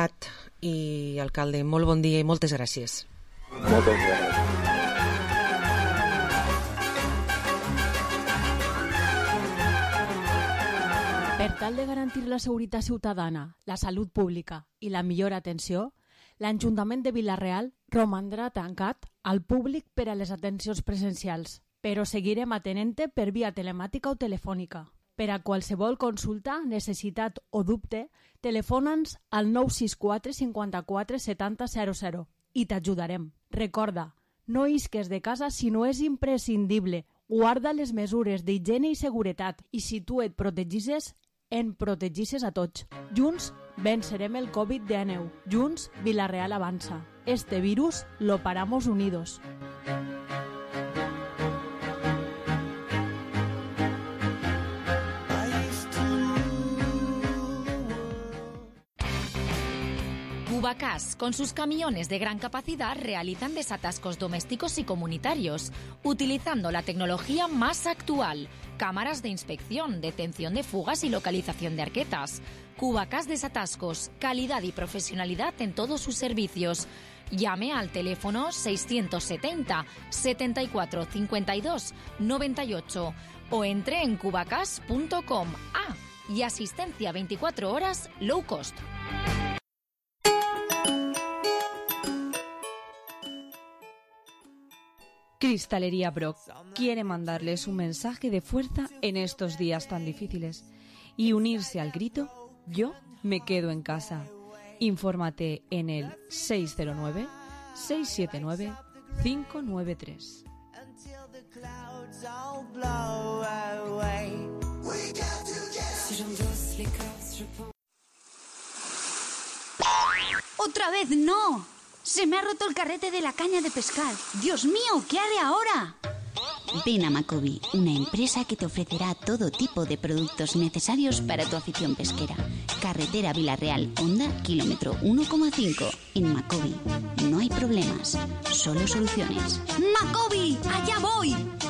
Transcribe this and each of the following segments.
delegat i alcalde, molt bon dia i moltes gràcies. Moltes gràcies. Per tal de garantir la seguretat ciutadana, la salut pública i la millor atenció, l'Ajuntament de Vila-real romandrà tancat al públic per a les atencions presencials, però seguirem atenent-te per via telemàtica o telefònica. Per a qualsevol consulta, necessitat o dubte, telefona'ns al 964 54 70 00 i t'ajudarem. Recorda, no isques de casa si no és imprescindible. Guarda les mesures d'higiene i seguretat i si tu et protegisses, en protegisses a tots. Junts vencerem el Covid-19. Junts, Vila-real avança. Este virus lo paramos unidos. Cubacas, con sus camiones de gran capacidad, realizan desatascos domésticos y comunitarios, utilizando la tecnología más actual, cámaras de inspección, detención de fugas y localización de arquetas. Cubacas Desatascos, calidad y profesionalidad en todos sus servicios. Llame al teléfono 670 74 52 98 o entre en cubacas.com. Y asistencia 24 horas low cost. Cristalería Brock quiere mandarles un mensaje de fuerza en estos días tan difíciles y unirse al grito "Yo me quedo en casa". Infórmate en el 609 679 593. ¡Otra vez no! ¡Se me ha roto el carrete de la caña de pescar! ¡Dios mío! ¿Qué haré ahora? Ven a Macobi, una empresa que te ofrecerá todo tipo de productos necesarios para tu afición pesquera. Carretera Vila-real, Honda, kilómetro 1,5. En Macobi no hay problemas, solo soluciones. ¡Macobi! ¡Allá voy!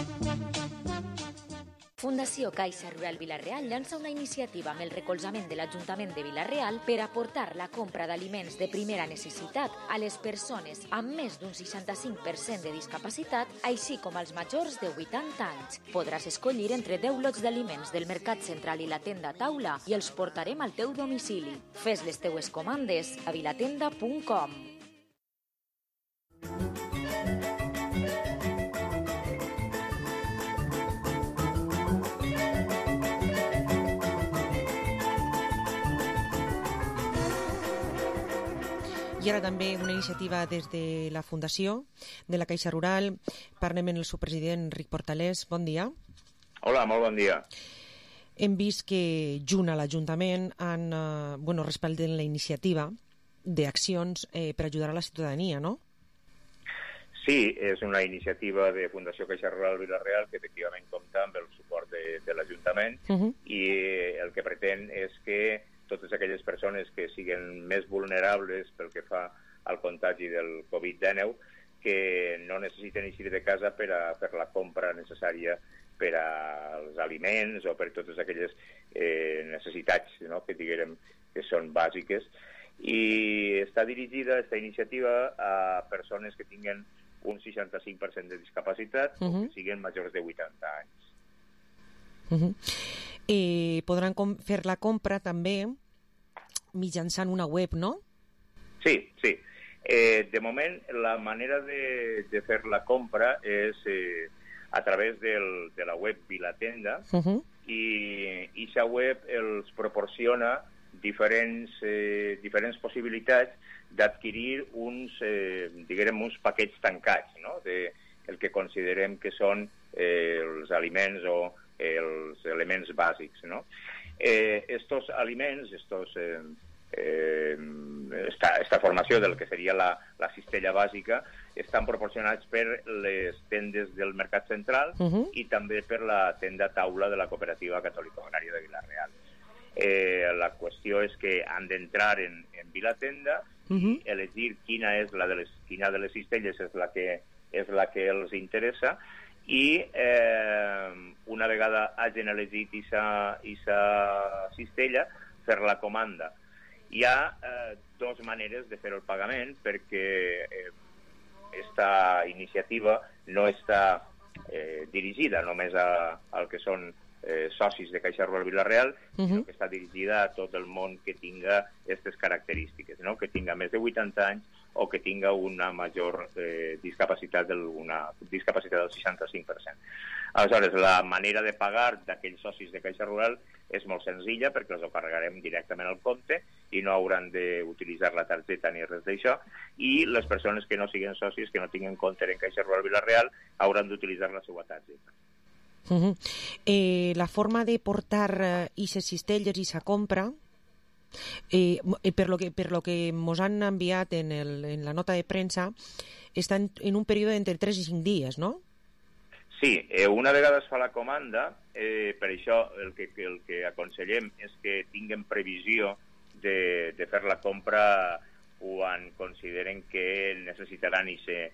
Fundació Caixa Rural Vila-real llança una iniciativa amb el recolzament de l'Ajuntament de Vila-real per aportar la compra d'aliments de primera necessitat a les persones amb més d'un 65% de discapacitat, així com als majors de 80 anys. Podràs escollir entre 10 lots d'aliments del Mercat Central i la tenda Taula i els portarem al teu domicili. Fes les teues comandes a vilatenda.com. I ara també una iniciativa des de la Fundació de la Caixa Rural. Parlem amb el seu president, Ric Portalés. Bon dia. Hola, molt bon dia. Hem vist que junt a l'Ajuntament han respalden la iniciativa d'accions per ajudar a la ciutadania, no? Sí, és una iniciativa de Fundació Caixa Rural Vila-real que efectivament compta amb el suport de l'Ajuntament i el que pretén és que totes aquelles persones que siguin més vulnerables pel que fa al contagi del Covid-19 que no necessiten eixir de casa per a fer la compra necessària per als aliments o per totes aquelles necessitats, no?, que diguem que són bàsiques. I està dirigida, aquesta iniciativa, a persones que tinguen un 65% de discapacitat o que siguin majors de 80 anys. Podran fer la compra també mitjançant una web, no? Sí, sí. De moment, la manera de fer la compra és a través de la web Vilatenda i aquesta web els proporciona diferents possibilitats d'adquirir uns paquets tancats, no?, el que considerem que són els aliments o els elements bàsics, no? Estos aliments, esta formació del que seria la cistella bàsica, estan proporcionats per les tendes del Mercat Central i també per la tenda Taula de la Cooperativa Catòlica Agrària de Vila-real. La qüestió és que han d'entrar en Vilatenda i elegir quina de les cistelles és la que els interessa i una vegada hagin elegit aquesta cistella, fer la comanda. Hi ha dues maneres de fer el pagament, perquè aquesta iniciativa no està dirigida només al que són socis de Caixa Rural Vila-real, sinó que està dirigida a tot el món que tinga aquestes característiques, no? Que tinga més de 80 anys o que tinga una major discapacitat, una discapacitat del 65%. Aleshores, la manera de pagar d'aquells socis de Caixa Rural és molt senzilla, perquè els ho carregarem directament al compte i no hauran d'utilitzar la targeta ni res d'això, i les persones que no siguin socis, que no tinguin compte en Caixa Rural Vila-real, hauran d'utilitzar la seva targeta. La forma de portar aquestes cistelles i sa compra, per lo que mos han enviat en la nota de premsa, està en un període entre 3 i 5 dies, no? Sí, una vegada es fa la comanda, per això el que aconsellem és que tinguem previsió de fer la compra quan consideren que necessitaran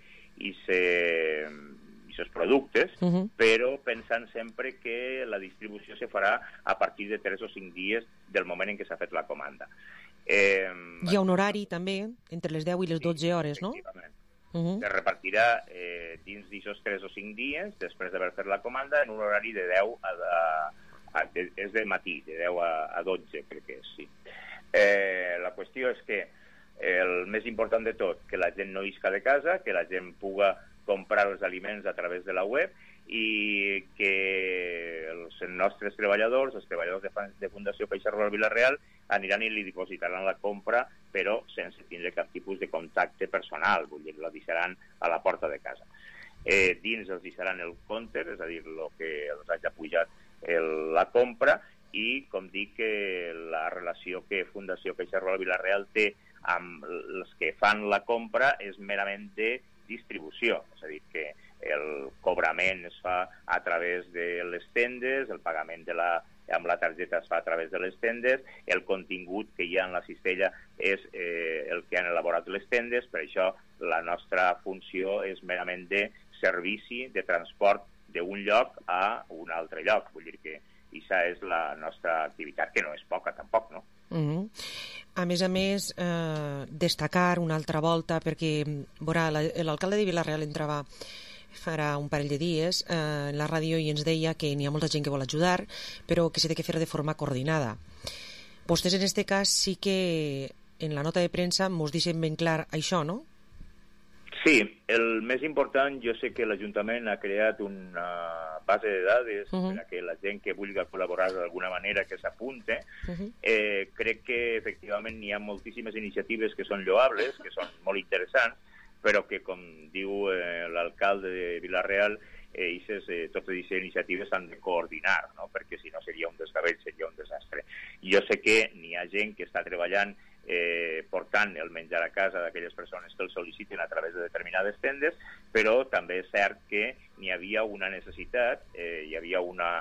aquests productes, però pensant sempre que la distribució se farà a partir de 3 o 5 dies del moment en què s'ha fet la comanda. Hi ha un horari també, entre les 10 i les 12 hores, no? Efectivament. Se repartirà dins d'aquests 3 o 5 dies, després d'haver fet la comanda, en un horari de 10 és de matí, de 10 a 12, crec que és, sí. La qüestió és que el més important de tot, que la gent no isca de casa, que la gent puga comprar els aliments a través de la web i que els nostres treballadors, els treballadors de Fundació Caixa Rural Vila-real, aniran i li dipositaran la compra, però sense tindre cap tipus de contacte personal, vull dir, la deixaran a la porta de casa. Dins els deixaran el compte, és a dir, el que els hagi pujat la compra, i, com dic, la relació que Fundació Caixa Rural Vila-real té amb els que fan la compra és merament de distribució, és a dir, que el cobrament es fa a través de les tendes, el pagament amb la targeta es fa a través de les tendes, el contingut que hi ha en la cistella és el que han elaborat les tendes, per això la nostra funció és merament de servici, de transport d'un lloc a un altre lloc, vull dir que aquesta és la nostra activitat, que no és poca tampoc, no? A més, destacar una altra volta, perquè l'alcalde de Vila-real entrava farà un parell de dies en la ràdio i ens deia que n'hi ha molta gent que vol ajudar, però que s'ha de fer de forma coordinada. Vostès, en aquest cas, sí que en la nota de premsa mos deixen ben clar això, no? Sí, el més important, jo sé que l'Ajuntament ha creat una base de dades perquè la gent que vulgui col·laborar d'alguna manera que s'apunte. Crec que efectivament hi ha moltíssimes iniciatives que són lloables, que són molt interessants, però que, com diu l'alcalde de Vila-real, totes aquestes iniciatives s'han de coordinar, no? Perquè si no seria un desgavell, seria un desastre. Jo sé que n'hi ha gent que està treballant portant el menjar a casa d'aquelles persones que el sol·liciten a través de determinades tendes, però també és cert que n'hi havia una necessitat, hi havia una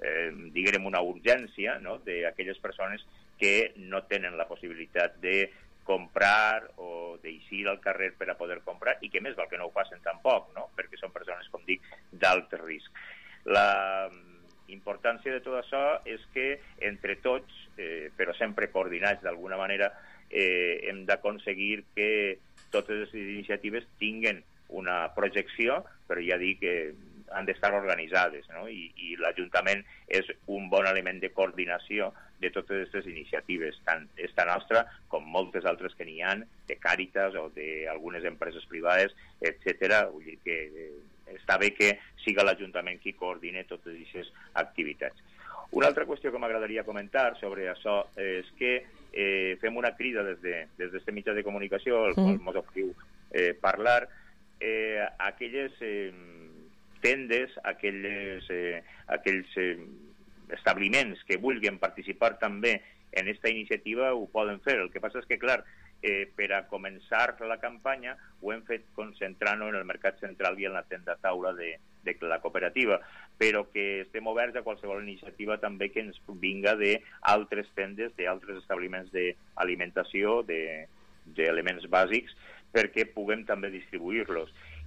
urgència, no?, d'aquelles persones que no tenen la possibilitat de comprar o d'eixir al carrer per a poder comprar i que més val que no ho facin tampoc, no?, perquè són persones, com dic, d'alt risc. La importància de tot això és que entre tots, però sempre coordinats d'alguna manera, hem d'aconseguir que totes les iniciatives tinguen una projecció, però ja dic que han d'estar organitzades, no? I l'Ajuntament és un bon element de coordinació de totes aquestes iniciatives, tant esta nostra com moltes altres que n'hi ha, de Càritas o d'algunes empreses privades, etc. Vull dir que està bé que siga l'Ajuntament qui coordine totes aquestes activitats. Una altra qüestió que m'agradaria comentar sobre això és que fem una crida des d'aquest mitjà de comunicació, al qual ens oferiu parlar, aquelles tendes, aquells establiments que vulguin participar també en aquesta iniciativa ho poden fer. El que passa és que, clar, per a començar la campanya ho hem fet concentrant-nos en el mercat central i en la tenda taula de la cooperativa, però que estem oberts a qualsevol iniciativa també que ens vinga d'altres tendes, d'altres establiments d'alimentació, d'elements bàsics, perquè puguem també distribuir-los.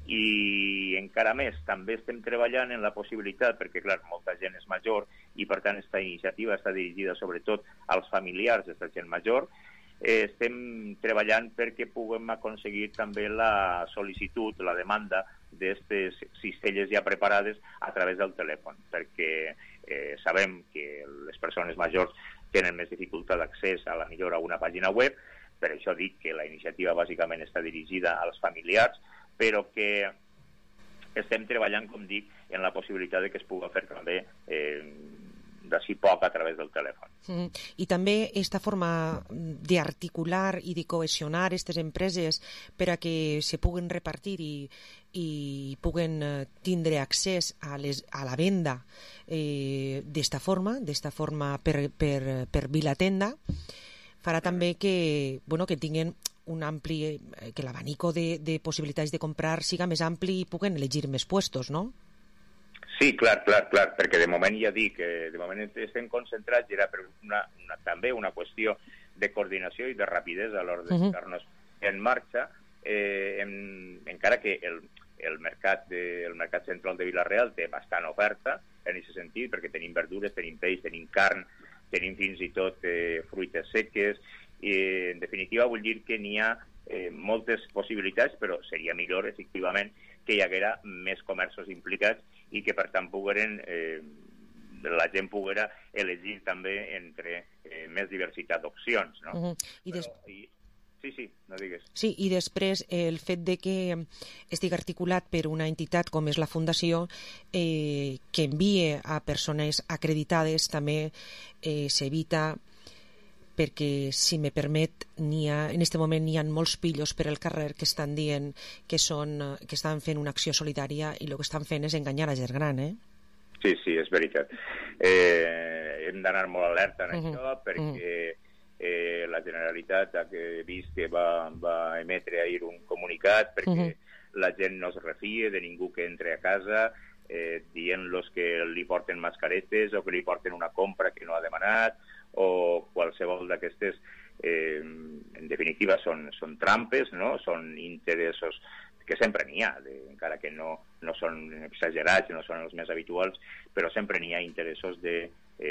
I encara més, també estem treballant en la possibilitat, perquè clar, molta gent és major i per tant aquesta iniciativa està dirigida sobretot als familiars d'aquesta gent major, estem treballant perquè puguem aconseguir també la sol·licitud, la demanda d'aquestes cistelles ja preparades a través del telèfon, perquè sabem que les persones majors tenen més dificultat d'accés a la millor a una pàgina web, per això dic que la iniciativa bàsicament està dirigida als familiars, però que estem treballant, com dic, en la possibilitat de que es pugui fer també d'ací poc a través del telèfon. I també aquesta forma d'articular i de cohesionar aquestes empreses per a que se puguen repartir i puguen tindre accés a la venda d'esta forma per Vilatenda, farà també que tinguin un ampli, que l'abanico de possibilitats de comprar siga més ampli i puguen elegir més puestos, no? Sí, clar, perquè de moment ja dic que de moment estem concentrats i era per també una qüestió de coordinació i de rapidesa a l'hora de ficar-nos en marxa, encara que el mercat central de Vila-real té bastant oferta en aquest sentit, perquè tenim verdures, tenim peix, tenim carn, tenim fins i tot fruites seques, i en definitiva vull dir que n'hi ha moltes possibilitats, però seria millor, efectivament, que hi haguera més comerços implicats i que, per tant, la gent poguera elegir també entre més diversitat d'opcions, no? Sí, no digues. Sí, i després el fet de que estigui articulat per una entitat com és la Fundació, que envie a persones acreditades, també s'evita, perquè, si me permet, en aquest moment hi ha molts pillos per el carrer que estan dient que estan fent una acció solidària i el que estan fent és enganyar la gent gran, Sí, és veritat. Hem d'anar molt alerta en això, perquè la Generalitat ha vist que va emetre ahir un comunicat perquè la gent no es refie de ningú que entre a casa dient-los que li porten mascaretes o que li porten una compra que no ha demanat o qualsevol d'aquestes, en definitiva, són trampes, no? Són interessos que sempre n'hi ha, encara que no són exagerats, no són els més habituals, però sempre n'hi ha interessos de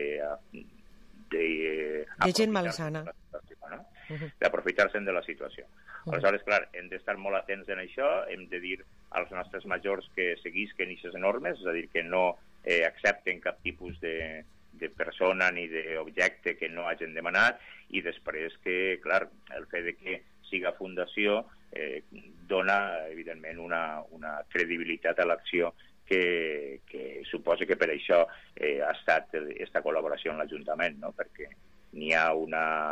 gent malsana, no? D'aprofitar-se'n de la situació. Aleshores, clar, hem d'estar molt atents en això, hem de dir als nostres majors que seguisquen aquestes normes, és a dir, que no accepten cap tipus de persona ni d'objecte que no hagin demanat, i després que, clar, el fet de que siga fundació dona, evidentment, una credibilitat a l'acció que suposa que per això ha estat aquesta col·laboració amb l'Ajuntament, no? Perquè n'hi ha un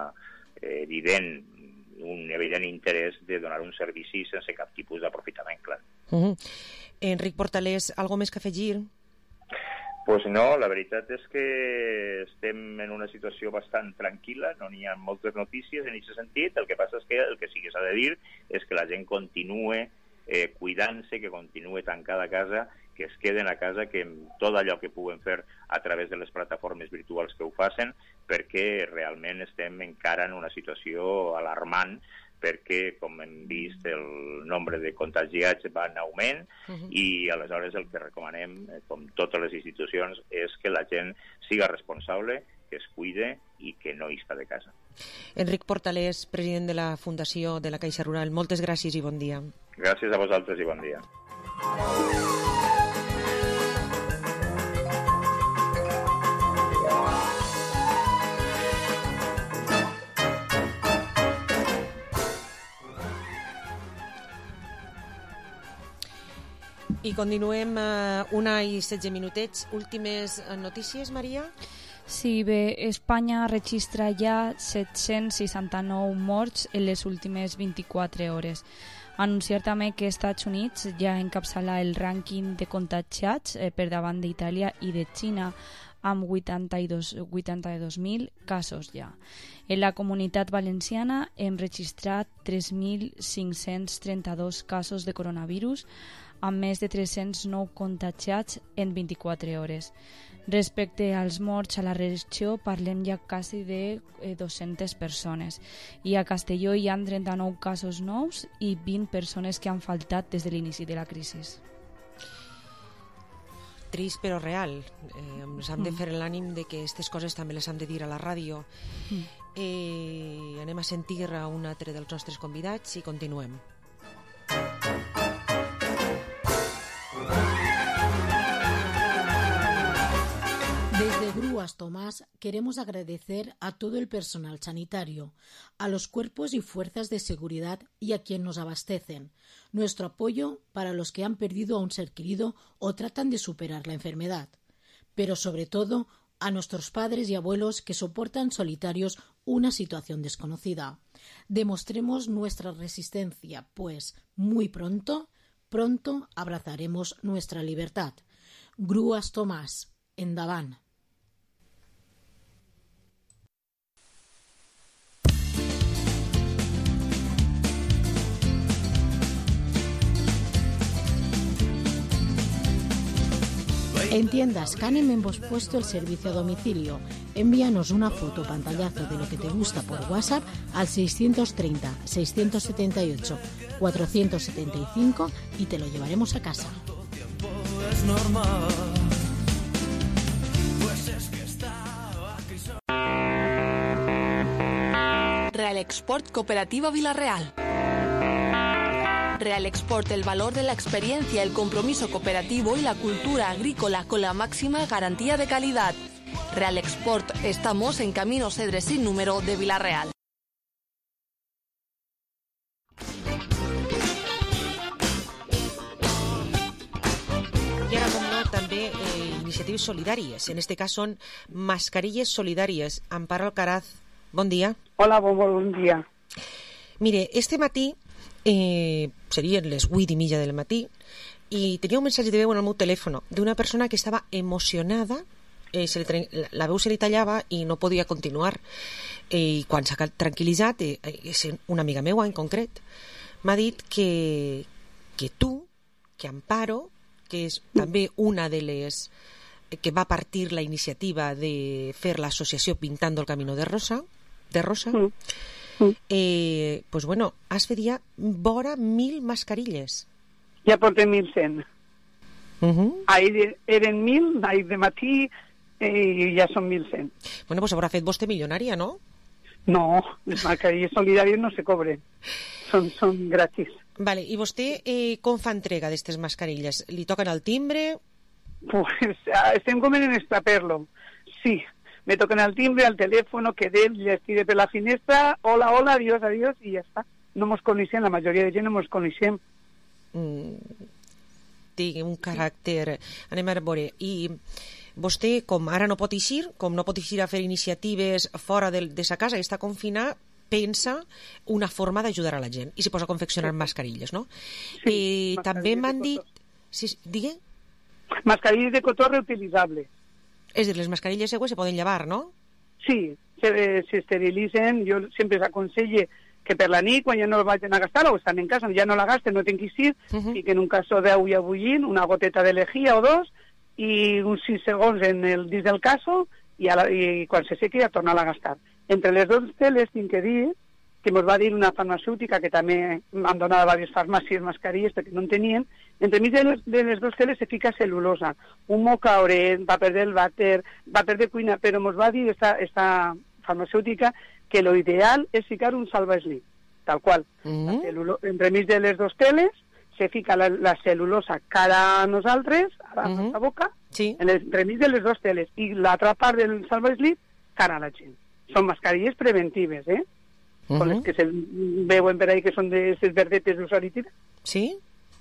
evident interès de donar un servici sense cap tipus d'aprofitament, clar. Enric Portalés, algo més que afegir? Pues no, la veritat és que estem en una situació bastant tranquil·la, no n'hi ha moltes notícies en aquest sentit. El que passa és que el que sí que s'ha de dir és que la gent continue cuidant-se, que continue tancada a casa, que es queden a casa, que tot allò que puguen fer a través de les plataformes virtuals que ho facin, perquè realment estem encara en una situació alarmant, perquè, com hem vist, el nombre de contagiats va en augment i aleshores el que recomanem, com totes les institucions, és que la gent siga responsable, que es cuide i que no isca de casa. Enric Portalés, president de la Fundació de la Caixa Rural, moltes gràcies i bon dia. Gràcies a vosaltres i bon dia. I continuem 1:16 minutets. Últimes notícies, Maria? Sí, bé, Espanya registra ja 769 morts en les últimes 24 hores. Anunciar també que Estats Units ja encapçala el rànquing de contagiats per davant d'Itàlia i de Xina, amb 82.000 casos ja. En la Comunitat Valenciana hem registrat 3.532 casos de coronavirus, amb més de 309 contagiats en 24 hores. Respecte als morts a la regió, parlem ja quasi de 200 persones. I a Castelló hi ha 39 casos nous i 20 persones que han faltat des de l'inici de la crisi. Trist però real. Ens hem de fer l'ànim de que aquestes coses també les hem de dir a la ràdio. Anem a sentir a un altre dels nostres convidats i continuem. Desde Grúas Tomás queremos agradecer a todo el personal sanitario, a los cuerpos y fuerzas de seguridad y a quien nos abastecen. Nuestro apoyo para los que han perdido a un ser querido o tratan de superar la enfermedad. Pero sobre todo a nuestros padres y abuelos que soportan solitarios una situación desconocida. Demostremos nuestra resistencia, pues muy pronto abrazaremos nuestra libertad. Grúas Tomás, endavant. En tiendas Canem hemos puesto el servicio a domicilio. Envíanos una foto o pantallazo de lo que te gusta por WhatsApp al 630-678-475 y te lo llevaremos a casa. Real Export Cooperativa Vila-real. Real Export, el valor de la experiencia, el compromiso cooperativo y la cultura agrícola con la máxima garantía de calidad. Real Export, estamos en Camino Cedre sin número de Vila-real. I ara, com no, també iniciatives solidàries. En este cas són mascarilles solidàries. Amparo Alcaraz, bon dia. Hola, bon dia. Mire, este matí serien les 8:30 del matí i tenia un missatge de veu en el meu telèfon d'una persona que estava emocionada, la veu se li tallava i no podia continuar, i quan s'ha tranquil·litzat, és una amiga meua en concret, m'ha dit que tu, que Amparo, que és també una de les que va partir la iniciativa de fer l'associació Pintando el Camino de Rosa, pues bueno, has fet ja vora 1.000 mascarilles. Ja portem 1.100. Ahir eren 1.000, ahir de matí, i ja són 1.100. Bueno, pues haurà fet vostè milionària, no? No, les mascarilles solidàries no se cobren. Són gratis. Vale, i vostè com fa entrega d'aquestes mascarilles? Li toquen el timbre? Pues estem com en Estraperlo. Sí, me toquen el timbre, al teléfono, quedé, les tiré per la finestra, hola, hola, adiós, adiós, i ja està. No mos coneixem, la majoria de gent no mos coneixem. Té un caràcter... Anem a veure, i vostè, com ara no pot eixir, com no pot eixir a fer iniciatives fora de sa casa i està confinat, pensa una forma d'ajudar a la gent i se posa a confeccionar mascarilles, no? Sí, també m'han dit... Sí, digue? Mascarilles de cotó reutilitzable. És dir, les mascarilles següents se poden llevar, no? Sí, s'esterilitzen. Jo sempre s'aconselle que per la nit, quan ja no vagin a gastar o estan en casa, ja no la gasten, no tenen que eixir, i que en un caso d'agua bullint, una goteta de lejía o dos, i uns 6 segons en el dins del caso, i quan se sequi ja tornar a gastar. Entre les dues teles, tinc que dir, que ens va dir una farmacèutica, que també han donat a diverses farmàcies mascarilles perquè no en tenien, entre mig de les dues teles se fica cel·lulosa, un mocaure, paper del vàter, paper de cuina, però ens va dir esta farmacèutica que lo ideal és ficar un salvaslip, tal qual. Entre mig de les dues teles se fica la cel·lulosa cara a nosaltres, a la nostra boca, entre mig de les dues teles, i l'altra part del salvaslip cara a la gent. Són mascarilles preventives, con les que se veuen per ahí que són d'aquestes verdetes d'usar i tirar. Sí?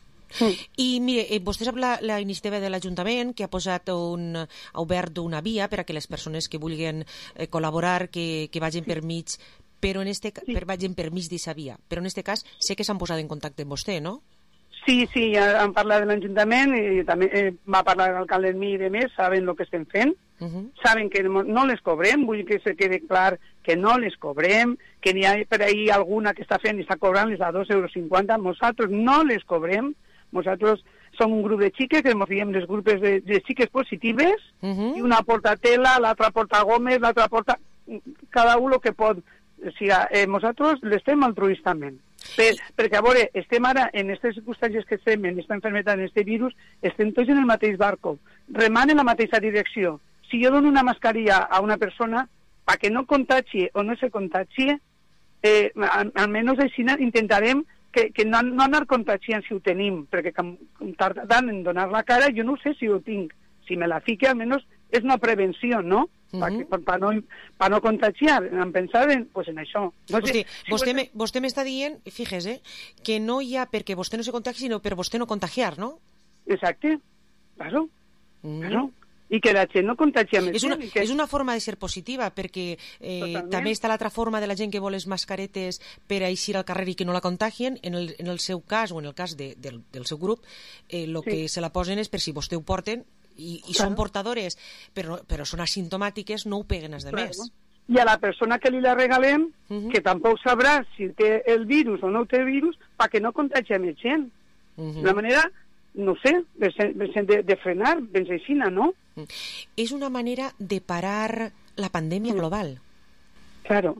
I mire, vostè sap la iniciativa de l'Ajuntament que ha obert una via per a que les persones que vulguin col·laborar, que vagin per mig, però vagin per mig d'aquesta via. Però en aquest cas sé que s'han posat en contacte amb vostè, no? Sí, ja han parlat de l'Ajuntament i també va parlar l'alcalde amb mi i de més, saben el que estem fent, saben que no les cobrem, vull que se quede clar que no les cobrem, que n'hi ha per ahí alguna que està fent i està cobrant les a 2,50 €, nosaltres no les cobrem, nosaltres som un grup de xiques, que ens diem les grupes de xiques positives, i una porta tela, l'altra porta gomes, l'altra porta... cada un el que pot. O sigui, nosaltres l'estem altruistament. Perquè, a veure, estem ara, en aquestes circumstàncies que estem, en aquesta malaltia, en aquest virus, estem tots en el mateix barco, remant en la mateixa direcció. Si jo dono una mascarilla a una persona, para que no contagie o no se contagie, almenys així intentarem que no anar contagiant si ho tenim, perquè com tarda tant en donar la cara, jo no sé si ho tinc. Si me la fique, almenys és una prevenció, no? Per no contagiar. Em pensava en això. No sé, vostè m'està dient, fíjese, que no hi ha perquè vostè no se contagi, sinó per vostè no contagiar, no? Exacte, claro. I que la gent no contagia més. És una forma de ser positiva, perquè també està l'altra forma de la gent que vol les mascaretes per eixir al carrer i que no la contagien. En el seu cas, o en el cas del seu grup, el que se la posen és per si vostè ho porten i són portadores, però són asimptomàtiques, no ho peguen els demés. I a la persona que li la regalem, que tampoc sabrà si té el virus o no té el virus, perquè no contagia més gent. De manera, no sé, de frenar, benzeixina, no? És una manera de parar la pandèmia global. Claro.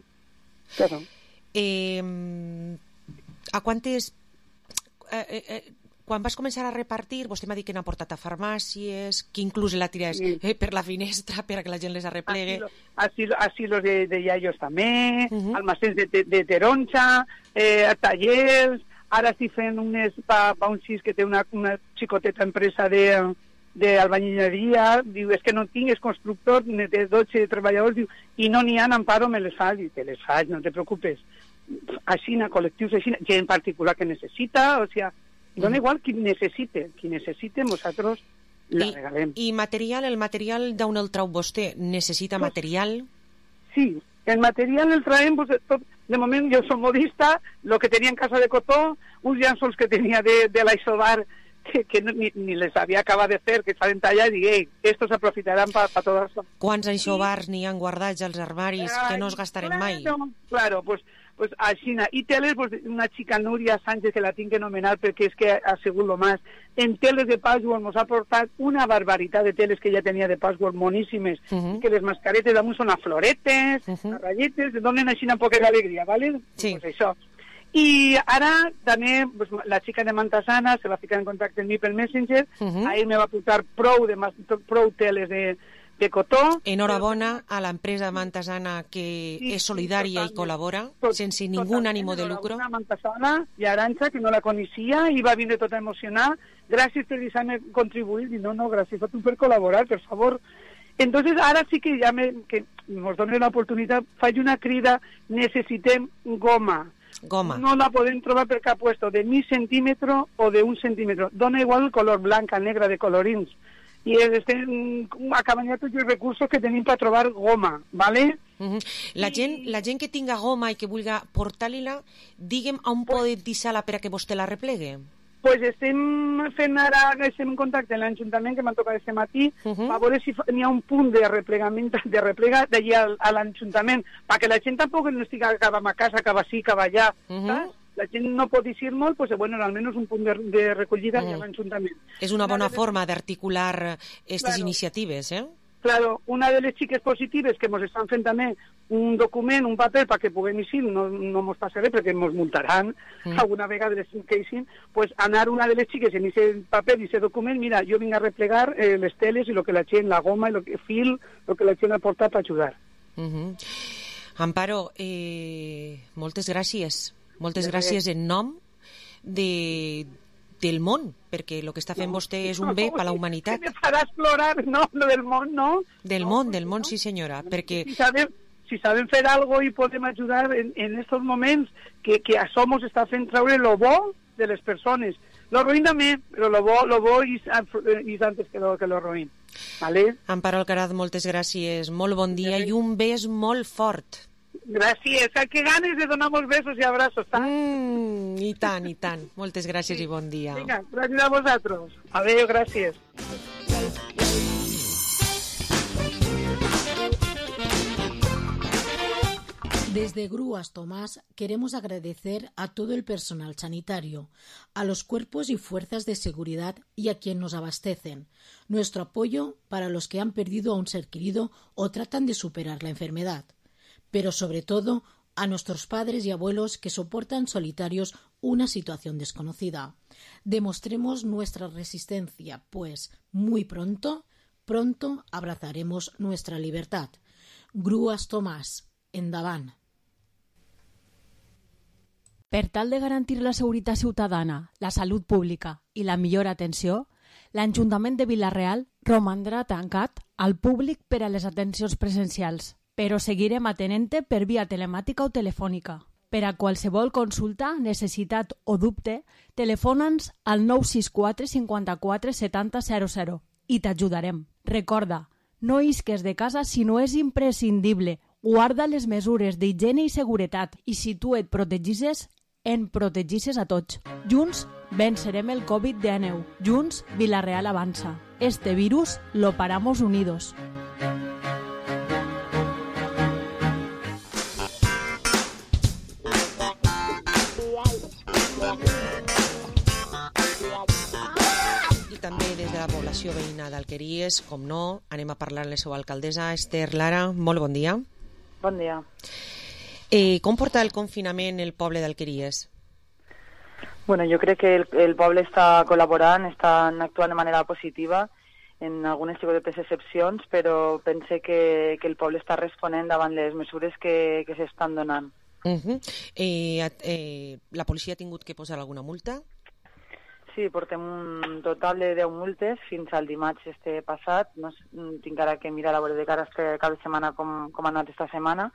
A quantes... Quan vas començar a repartir, vostè m'ha dit que n'ha portat a farmàcies, que inclús la tires per la finestra per a que la gent les arreplegue. Asilos de iaios també, almacens de taronja, tallers. Ara estic fent unes pa un sis que té una xicoteta empresa d'albañileria, diu, és que no tinc, és constructor, té 12 treballadors, diu, i no n'hi ha, Amparo, me les faig, i te les faig, no te preocupes. Així, col·lectius així, gent en particular que necessita, o sigui, dona igual qui necessite, nosaltres la regalem. I material, el material d'on el trau vostè, necessita material? Sí, el material el traiem, pues, tot. De moment jo soc modista, el que tenia en casa de cotó, uns llençols que tenia de l'Aisobar que ni les havia acabat de fer, que estaven tallats, i estos s'aprofitaran per tot això. Quants aixobars n'hi han guardats als armaris que no es gastarem mai? Claro, pues així. I teles, una xica Núria Sánchez, que la tinc que anomenar perquè és que ha sigut lo más. En teles de Password nos ha portat una barbaritat de teles que ja tenia de Password moníssimes, que les mascaretes damunt són a floretes, a ratlletes, donen així una poca d'alegria, ¿vale? Sí. Pues això. I ara també la xica de Mantasana se va ficar en contacte amb mi pel Messenger, ahir me va portar prou teles de cotó. Enhorabona a l'empresa Mantasana que és solidària i col·labora sense ningú ànimo de lucro. Mantasana i Aranxa, que no la coneixia i va vindre tota emocionada. Gràcies per deixar-me contribuir. I no, gràcies a tu per col·laborar, per favor. Entonces, ara sí que ja que ens donen l'oportunitat, faig una crida, necessitem goma. No la podem trobar per cap puesto, de mig centímetre o de 1 centímetre. Dona igual el color blanca, negra, de colorins. I estem acabant ja tots els recursos que tenim per trobar goma, ¿vale? La gent que tinga goma i que vulgui portar-li-la, digue'm on poden deixar-la per a que vostè la replegue. Pues estem fent ara, estem en contacte amb l'Ajuntament, que m'han tocat aquest matí, a veure si n'hi ha un punt de replega d'allà a l'Ajuntament, perquè la gent tampoc no estigui acaba a casa, acaba així, acaba allà, saps? La gent no pot eixir molt, pues bueno, almenys un punt de recollida a l'Ajuntament. És una bona forma d'articular aquestes iniciatives, eh? Claro, una de les xiques positives que ens estan fent també un document, un paper, perquè puguem eixir, no ens passa res, perquè ens multaran alguna vegada que eixin, pues anar una de les xiques en aquest paper, en aquest document, mira, jo vinc a replegar les teles i el que la gent, la goma i el fil, el que la gent ha portat per ajudar. Amparo, moltes gràcies. Moltes gràcies en nom del món, perquè el que està fent vostè és un bé per a la humanitat. Que me faràs plorar, no, lo del món, no. Del món, sí senyora, perquè... Si sabem fer algo i podem ajudar en estos moments que a Somos està fent treure lo bo de les persones. Lo ruïn també, però lo bo és antes que lo ruïn. ¿Vale? Amparo Alcaraz, moltes gràcies, molt bon dia i un bes molt fort. Gràcies, que ganes de donar molts besos i abraços, saps? I tant, i tant. Moltes gràcies i bon dia. Vinga, gràcies a vosaltres. Adéu, gràcies. Desde Grúas Tomás queremos agradecer a todo el personal sanitario, a los cuerpos y fuerzas de seguridad y a quien nos abastecen. Nuestro apoyo para los que han perdido a un ser querido o tratan de superar la enfermedad. Pero sobre todo a nuestros padres y abuelos que soportan solitarios una situación desconocida. Demostremos nuestra resistencia, pues muy pronto abrazaremos nuestra libertad. Grues Tomàs, endavant. Per tal de garantir la seguretat ciutadana, la salut pública i la millor atenció, l'Ajuntament de Vila-real romandrà tancat al públic per a les atencions presencials, però seguirem atenent-te per via telemàtica o telefònica. Per a qualsevol consulta, necessitat o dubte, telefona'ns al 964 54 70 00 i t'ajudarem. Recorda, no isques de casa si no és imprescindible. Guarda les mesures d'higiene i seguretat i si tu et protegisses, en protegisses a tots. Junts vencerem el Covid-19. Junts Vila-real avança. Este virus lo paramos unidos. I també des de la població veïna d'Alqueries, com no, anem a parlar amb la seva alcaldessa, Esther Lara. Molt bon dia. Bon dia. Com porta el confinament el poble d'Alqueries? Bueno, jo crec que el poble està col·laborant, està actuant de manera positiva, en algunes xicotetes excepcions, però pense que el poble està responent davant les mesures que s'estan donant. La policia ha tingut que posar alguna multa? Sí, portem un total de 10 multes fins al dimarts passat. No tinc ara que mirar a veure de cara a cada setmana com ha anat esta setmana.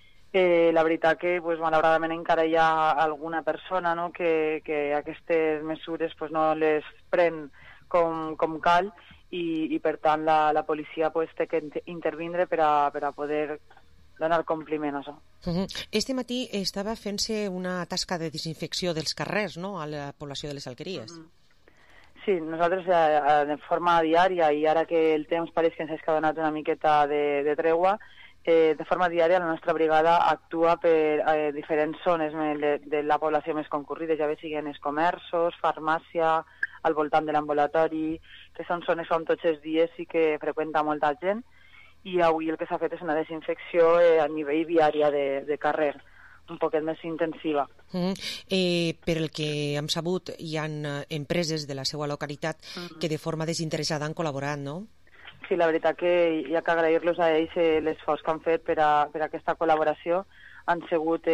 La veritat que malauradament encara hi ha alguna persona que aquestes mesures no les pren com cal i per tant la policia té que intervindre per a poder donar compliment a això. Este matí estava fent-se una tasca de desinfecció dels carrers, no?, a la població de les Alqueries. Sí, nosaltres de forma diària, i ara que el temps pareix que ens ha donat una miqueta de tregua, de forma diària la nostra brigada actua per diferents zones de la població més concurrida, ja bé siguin els comerços, farmàcia, al voltant de l'ambulatori, que són zones on tots els dies sí que freqüenta molta gent, i avui el que s'ha fet és una desinfecció a nivell viària de carrer, un poquet més intensiva. Per el que hem sabut, hi ha empreses de la seva localitat que de forma desinteressada han col·laborat, no? Sí, la veritat que hi ha que agrair-los a ells l'esforç que han fet per a aquesta col·laboració. Han sigut,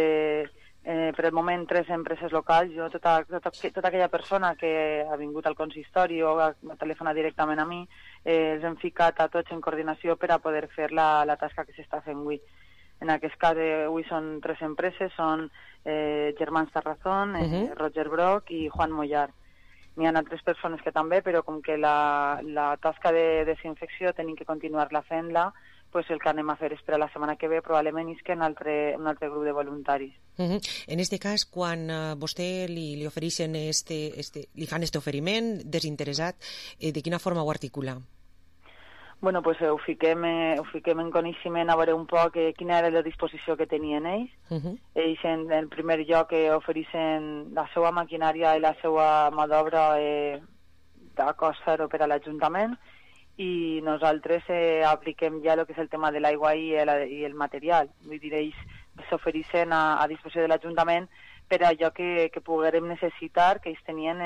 per el moment, 3 empreses locals. Jo, tota aquella persona que ha vingut al consistori o ha telefonat directament a mi, els hem ficat a tots en coordinació per a poder fer la tasca que s'està fent avui. En aquest cas, avui són 3 empreses, són Germans Tarrazón, Roger Brock i Juan Mollar. N'hi ha altres persones que també, però com que la tasca de desinfecció tenim que continuar-la fent-la, el que anem a fer és per a la setmana que ve probablement és que un altre grup de voluntaris. En aquest cas, quan vostè li ofereixen li fan este oferiment desinteressat, de quina forma ho articula? Bueno, ho fiquem en coneixement a veure un poc quina era la disposició que tenien ells. Ells, en el primer lloc, ofereixen la seva maquinària i la seva mà d'obra a cost zero per a l'Ajuntament, i nosaltres apliquem ja el que és el tema de l'aigua i el material. Vull dir, ells s'ofereixen a disposició de l'Ajuntament per allò que poguérem necessitar, que ells tenien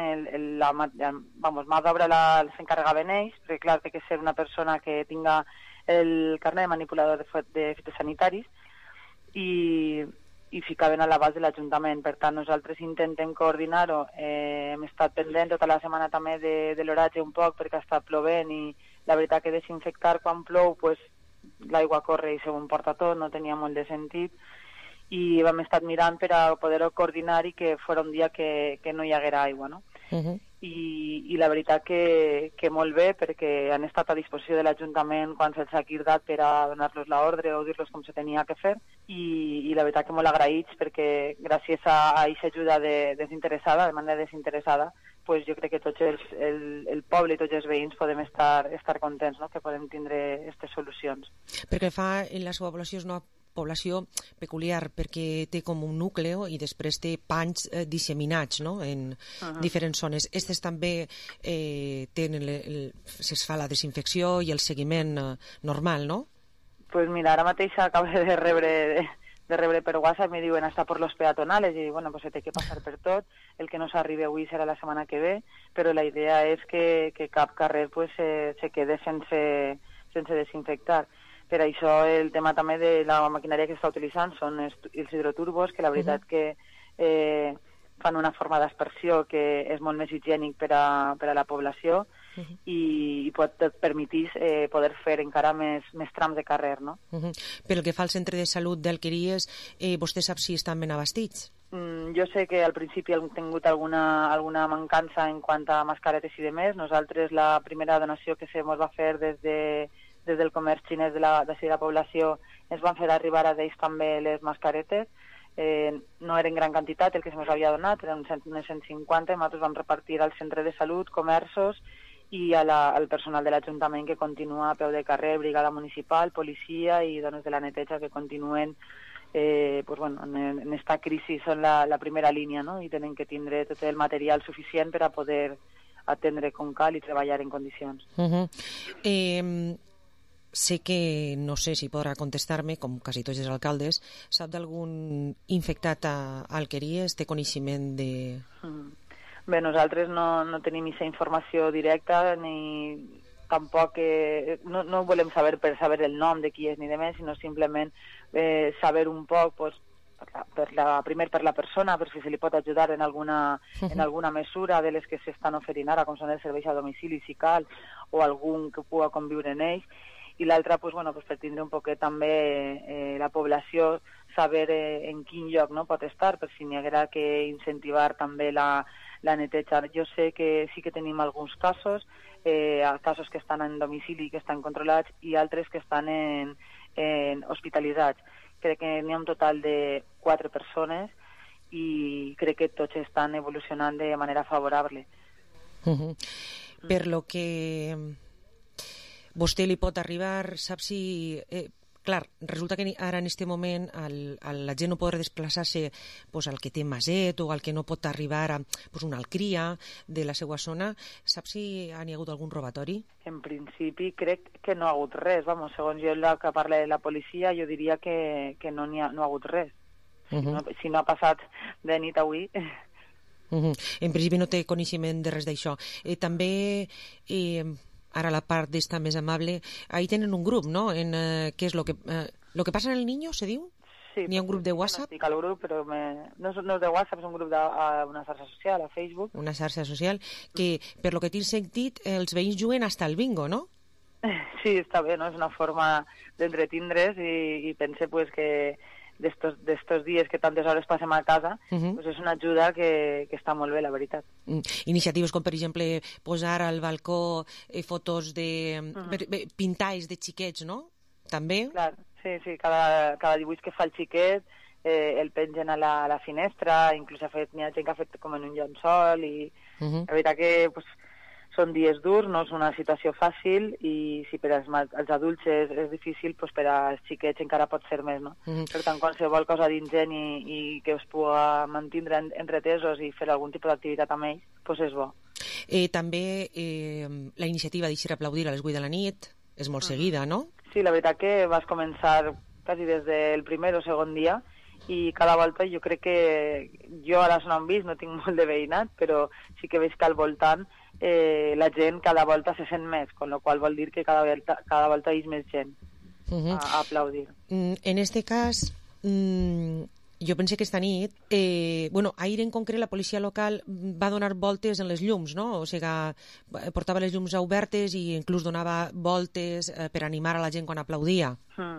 mà d'obra s'encarregaven ells, perquè clar, té que ser una persona que tinga el carnet de manipulador de fitosanitaris i ficaven a l'abast de l'Ajuntament. Per tant, nosaltres intentem coordinar-ho. Hem estat pendent tota la setmana també de l'oratge un poc perquè ha estat plovent i la veritat que desinfectar quan plou l'aigua corre i se ho emporta tot, no tenia molt de sentit, i vam estat mirant per a poder-ho coordinar i que fos un dia que no hi haguera aigua, no? I la veritat que molt bé, perquè han estat a disposició de l'Ajuntament quan se'ls ha cridat per a donar-los l'ordre o dir-los com se tenia que fer, i la veritat que molt agraïts, perquè gràcies a aquesta ajuda desinteressada, de manera desinteressada, jo crec que tots el poble i tots els veïns podem estar contents, no?, que podem tindre aquestes solucions. Perquè fa en la seva població és una població peculiar perquè té com un nucli i després té panys disseminats, no?, en diferents zones. Estes també es fa la desinfecció i el seguiment normal, no? Pues mira, ara mateix acabo de rebre per WhatsApp, me diuen hasta por los peatonales, i bueno, se té que passar per tot. El que no s'arribi avui serà la setmana que ve, però la idea és que cap carrer se quede sense desinfectar. Per això el tema també de la maquinària que s'està utilitzant són els hidroturbos, que la veritat que fan una forma d'aspersió que és molt més higiènic per a la població i et permetís poder fer encara més trams de carrer, no? Pel que fa al centre de salut d'Alqueries, vostè sap si estan ben abastits? Jo sé que al principi hem tingut alguna mancança en quant a mascaretes i demés. Nosaltres la primera donació que se mos va fer des del comerç xinès de la població ens van fer arribar a ells també les mascaretes. No eren gran quantitat el que se mos havia donat, eren unes 150, nosaltres vam repartir al centre de salut, comerços i al personal de l'Ajuntament que continua a peu de carrer, brigada municipal, policia i dones de la neteja que continuen en esta crisi, són la primera línia, no? I tenen que tindre tot el material suficient per a poder atendre com cal i treballar en condicions. Sé que no sé si podrà contestar-me, com quasi tots els alcaldes, sap d'algun infectat a Alqueries? Té coneixement de... Bé, nosaltres no tenim aquesta informació directa ni tampoc... No volem saber per saber el nom de qui és ni de més, sinó simplement saber un poc, primer per la persona, per si se li pot ajudar en alguna mesura de les que s'estan oferint ara, com són els serveis a domicili si cal, o algun que pugui conviure en ells, i l'altra per tindre un poquet també la població, saber en quin lloc pot estar, per si n'hi haguera que incentivar també la neteja. Jo sé que sí que tenim alguns casos que estan en domicili, que estan controlats, i altres que estan hospitalitzats. Crec que n'hi ha un total de 4 persones i crec que tots estan evolucionant de manera favorable. Per lo que vostè li pot arribar, sap si... Clar, resulta que ara en aquest moment la gent no podrà desplaçar-se al que té maset o al que no pot arribar a una alcria de la seva zona. Sap si hi ha hagut algun robatori? En principi crec que no ha hagut res. Segons jo el que parla de la policia, jo diria que no ha hagut res. Si no ha passat de nit avui... En principi no té coneixement de res d'això. També... Ara la part d'esta més amable, ahí tenen un grup, no? Què és lo que passa en el niño, se diu? Sí. N'hi ha un grup de WhatsApp? No estic al grup, però no és de WhatsApp, és un grup d'una xarxa social, a Facebook. Una xarxa social, que per lo que tinc sentit, els veïns juguen hasta el bingo, no? Sí, està bé, no? És una forma d'entretindre's i pense que d'estos dies que tantes hores passem a casa, és una ajuda que està molt bé, la veritat. Iniciatives com, per exemple, posar al balcó fotos de pintalls de xiquets, no? També? Clar, sí, cada dibuix que fa el xiquet el pengen a la finestra, inclús n'hi ha gent que ha fet com en un llençol i la veritat que són dies durs, no és una situació fàcil i si per als adults és difícil, per als xiquets encara pot ser més, no? Per tant, qualsevol cosa d'ingent i que us pugui mantenir entretesos i fer algun tipus d'activitat amb ells, és bo. També la iniciativa d'eixir a aplaudir a les 8 de la nit és molt seguida, no? Sí, la veritat que vas començar quasi des del primer o segon dia i cada volta jo crec que jo ara no hem vist, no tinc molt de veïnat, però sí que veig que al voltant la gent cada volta se sent més, con lo qual vol dir que cada volta hi és més gent a aplaudir. En este cas, jo pensé que esta nit, ahir en concret la policia local va donar voltes en les llums, no? O sigui, portava les llums obertes i inclús donava voltes per animar a la gent quan aplaudia.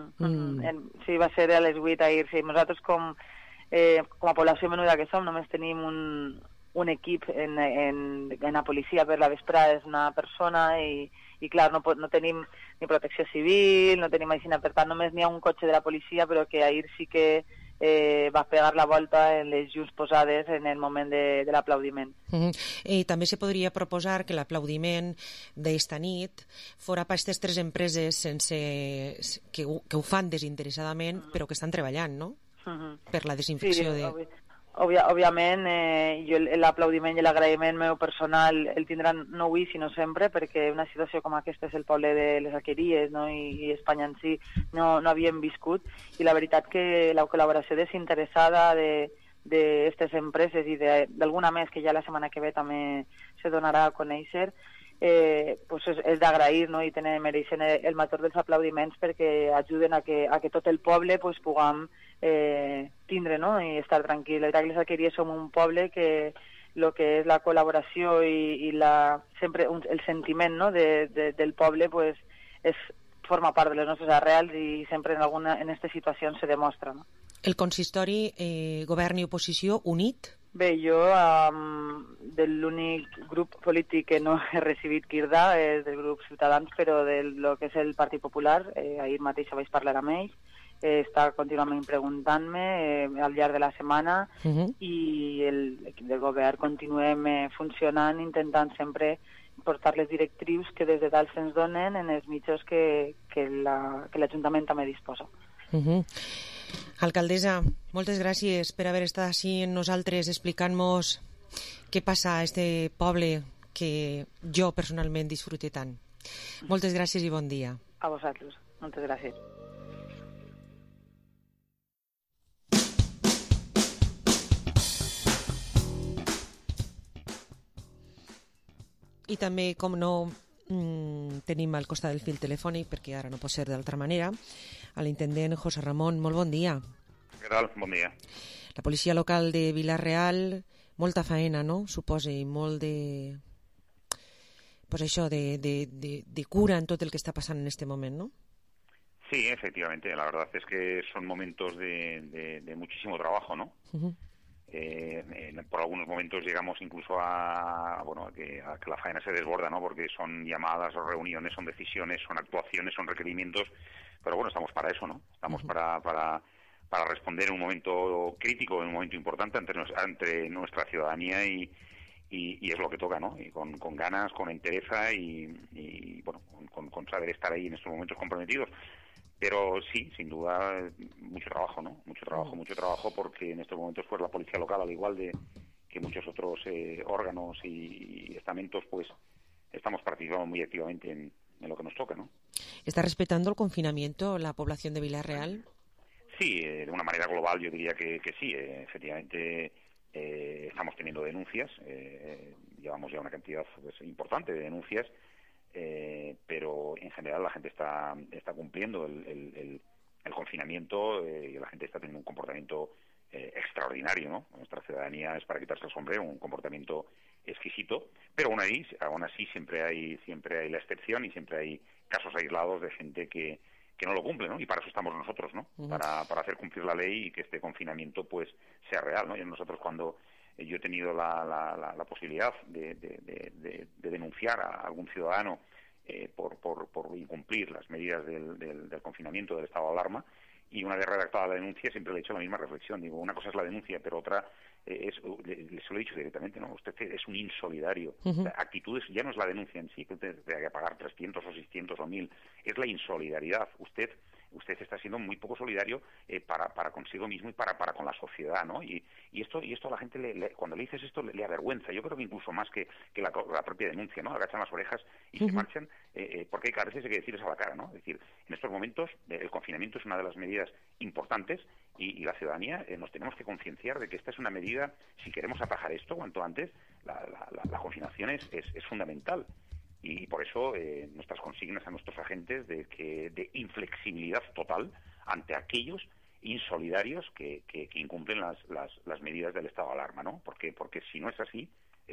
Sí, va ser a les 8 ahir, sí. Nosaltres com a població menuda que som només tenim un equip en la policia per la vesprada, és una persona i clar, no tenim ni protecció civil, no tenim aixina, per tant només n'hi ha un cotxe de la policia, però que ahir sí que va pegar la volta en les llums posades en el moment de l'aplaudiment. També se podria proposar que l'aplaudiment d'esta nit fora per aquestes 3 empreses que ho fan desinteressadament però que estan treballant, no? Per la desinfecció de... Òbviament, jo l'aplaudiment i l'agraïment meu personal el tindran no avui, sinó sempre, perquè una situació com aquesta és el poble de les Alqueries, no? I Espanya en si no havíem viscut, i la veritat que la col·laboració desinteressada d'aquestes empreses i d'alguna més que ja la setmana que ve també se donarà a conèixer, pues és d'agrair, no? I mereixen el major dels aplaudiments perquè ajuden a que tot el poble pues, puguem tindre, no? I estar tranquil. La veritat que les Alqueries som un poble que el que és la col·laboració i sempre el sentiment, no? del poble pues, forma part de les nostres arrels i sempre en aquestes situacions se demostra. No? El consistori, govern i oposició, unit? Bé, jo de l'únic grup polític que no he recibit quirdà és del grup Ciutadans, però del que és el Partit Popular, ahir mateix vaig parlar amb ells, està contínuament preguntant-me al llarg de la setmana i l'equip del govern continuem funcionant, intentant sempre portar les directrius que des de dalt se'ns donen en els mitjans que l'Ajuntament també disposa. Alcaldessa, moltes gràcies per haver estat així amb nosaltres explicant-nos què passa a este poble que jo personalment disfrute tant. Moltes gràcies i bon dia. A vosaltres. Moltes gràcies. I també, com no, tenim al costat del fil telefònic, perquè ara no pot ser d'altra manera, a l'intendent José Ramón. Molt bon dia. Què tal? Bon dia. La policia local de Vila-real, molta faena, no? Suposa, i molt de... pues això, de cura en tot el que está pasando en este momento, ¿no? Sí, efectivamente. La verdad es que son momentos de muchísimo trabajo, ¿no? Por algunos momentos llegamos incluso a que la faena se desborda, ¿no? Porque son llamadas, son reuniones, son decisiones, son actuaciones, son requerimientos. Pero bueno, estamos para eso, ¿no? Estamos para responder en un momento crítico, en un momento importante ante nuestra ciudadanía y es lo que toca, ¿no? Y con ganas, con entereza y bueno, con saber estar ahí en estos momentos comprometidos. Pero sí, sin duda, mucho trabajo, ¿no? Mucho trabajo porque en estos momentos pues la policía local, al igual que muchos otros órganos y estamentos, pues estamos participando muy activamente en lo que nos toca, ¿no? ¿Está respetando el confinamiento la población de Vila-real? Sí, de una manera global yo diría que sí. Efectivamente, estamos teniendo denuncias, llevamos ya una cantidad pues, importante de denuncias, pero en general la gente está cumpliendo el confinamiento y la gente está teniendo un comportamiento extraordinario, ¿no? Nuestra ciudadanía es para quitarse el sombrero, un comportamiento exquisito, pero aún así siempre hay la excepción y siempre hay casos aislados de gente que no lo cumple, ¿no? Y para eso estamos nosotros, ¿no? Para hacer cumplir la ley y que este confinamiento pues sea real, ¿no? Y nosotros cuando yo he tenido la posibilidad de denunciar a algún ciudadano por incumplir las medidas del confinamiento, del estado de alarma, y una vez redactada la denuncia siempre le he hecho la misma reflexión. Digo, una cosa es la denuncia, pero otra se lo he dicho directamente, ¿no? Usted es un insolidario. O sea, actitudes, ya no es la denuncia en sí, que usted tenga que pagar 300 o 600 o 1000, es la insolidaridad. Usted está siendo muy poco solidario para consigo mismo y para con la sociedad, ¿no? Y esto a la gente cuando le dices esto le avergüenza. Yo creo que incluso más que la propia denuncia, ¿no? Agachan las orejas y se marchan, porque a veces hay que decirles a la cara, ¿no? Es decir, en estos momentos el confinamiento es una de las medidas importantes y la ciudadanía nos tenemos que concienciar de que esta es una medida, si queremos atajar esto cuanto antes, la confinación es fundamental. Y por eso nuestras consignas a nuestros agentes de inflexibilidad total ante aquellos insolidarios que incumplen las medidas del estado de alarma, ¿no? Porque si no es así,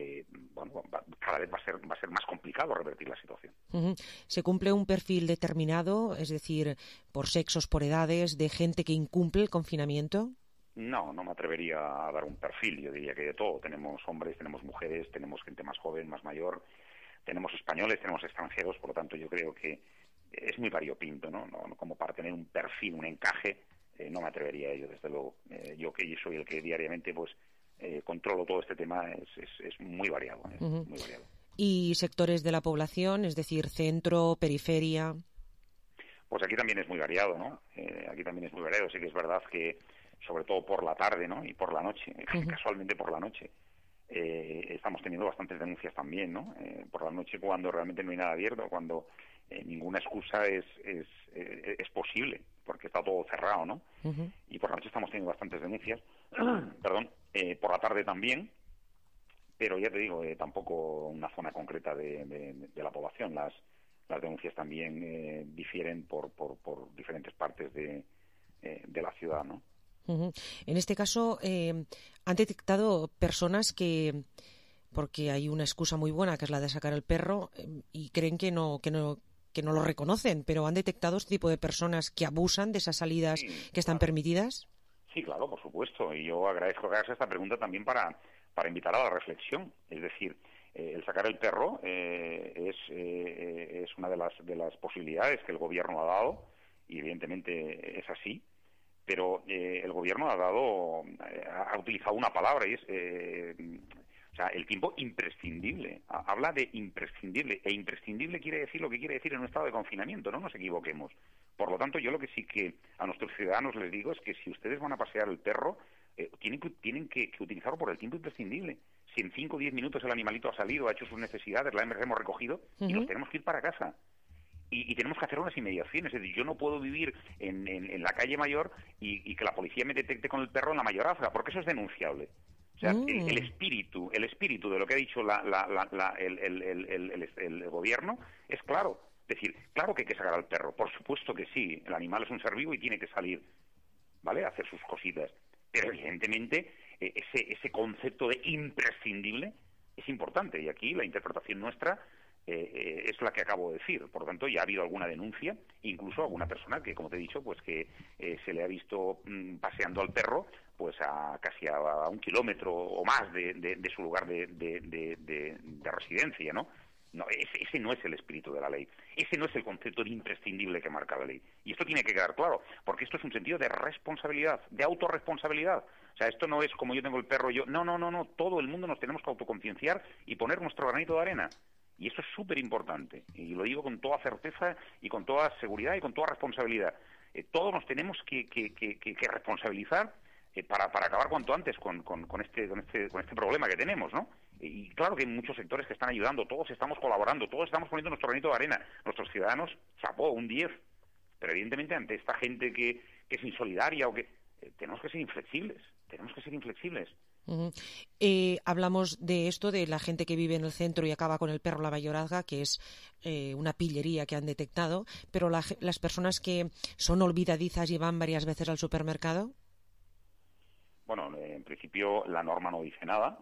cada vez va a ser más complicado revertir la situación. ¿Se cumple un perfil determinado, es decir, por sexos, por edades, de gente que incumple el confinamiento? No me atrevería a dar un perfil. Yo diría que de todo. Tenemos hombres, tenemos mujeres, tenemos gente más joven, más mayor, tenemos españoles, tenemos extranjeros, por lo tanto yo creo que es muy variopinto, ¿no? No como para tener un perfil, un encaje, no me atrevería a ello, desde luego. Yo que soy el que diariamente pues controlo todo este tema, es muy variado, muy variado. ¿Y sectores de la población, es decir, centro, periferia? Pues aquí también es muy variado, ¿no? Aquí también es muy variado. Sí que es verdad que sobre todo por la tarde, ¿no? Y por la noche, casualmente por la noche, estamos teniendo bastantes denuncias también, ¿no? Por la noche, cuando realmente no hay nada abierto, cuando ninguna excusa es posible, porque está todo cerrado, ¿no? Y por la noche estamos teniendo bastantes denuncias. Perdón. Por la tarde también, pero ya te digo, tampoco una zona concreta de la población. Las denuncias también difieren por diferentes partes de la ciudad, ¿no? En este caso, han detectado personas que, porque hay una excusa muy buena que es la de sacar el perro, y creen que no lo reconocen, pero han detectado este tipo de personas que abusan de esas salidas que están permitidas. Sí, claro, por supuesto. Y yo agradezco que hagas esta pregunta también para invitar a la reflexión. Es decir, el sacar el perro es una de las posibilidades que el gobierno ha dado, y evidentemente es así. Pero el gobierno ha utilizado una palabra, y es el tiempo imprescindible. Habla de imprescindible, e imprescindible quiere decir lo que quiere decir en un estado de confinamiento, no nos equivoquemos. Por lo tanto, yo lo que sí que a nuestros ciudadanos les digo es que si ustedes van a pasear el perro, tienen que utilizarlo por el tiempo imprescindible. Si en 5 o 10 minutos el animalito ha salido, ha hecho sus necesidades, la hemos recogido, y nos tenemos que ir para casa. Y tenemos que hacer unas inmediaciones. Es decir, yo no puedo vivir en la calle Mayor y que la policía me detecte con el perro en la Mayorazga, porque eso es denunciable. O sea, el espíritu de lo que ha dicho el gobierno es claro. Es decir, claro que hay que sacar al perro. Por supuesto que sí. El animal es un ser vivo y tiene que salir, ¿vale?, a hacer sus cositas. Pero evidentemente ese concepto de imprescindible es importante. Y aquí la interpretación nuestra es la que acabo de decir. Por lo tanto, ya ha habido alguna denuncia, incluso alguna persona que, como te he dicho, pues que se le ha visto paseando al perro pues casi a 1 kilómetro o más de su lugar de residencia, ¿no? No, ese no es el espíritu de la ley. Ese no es el concepto de imprescindible que marca la ley. Y esto tiene que quedar claro, porque esto es un sentido de responsabilidad, de autorresponsabilidad. O sea, esto no es como yo tengo el perro, yo... No. Todo el mundo nos tenemos que autoconcienciar y poner nuestro granito de arena. Y eso es súper importante. Y lo digo con toda certeza y con toda seguridad y con toda responsabilidad. Todos nos tenemos que responsabilizar para acabar cuanto antes con este problema que tenemos, ¿no? Y claro que hay muchos sectores que están ayudando, todos estamos colaborando, todos estamos poniendo nuestro granito de arena. Nuestros ciudadanos, chapó, un 10. Pero evidentemente ante esta gente que es insolidaria o que... tenemos que ser inflexibles. Hablamos de esto, de la gente que vive en el centro y acaba con el perro en la Mayorazga, que es una pillería que han detectado, pero las personas que son olvidadizas y van varias veces al supermercado. Bueno, en principio la norma no dice nada.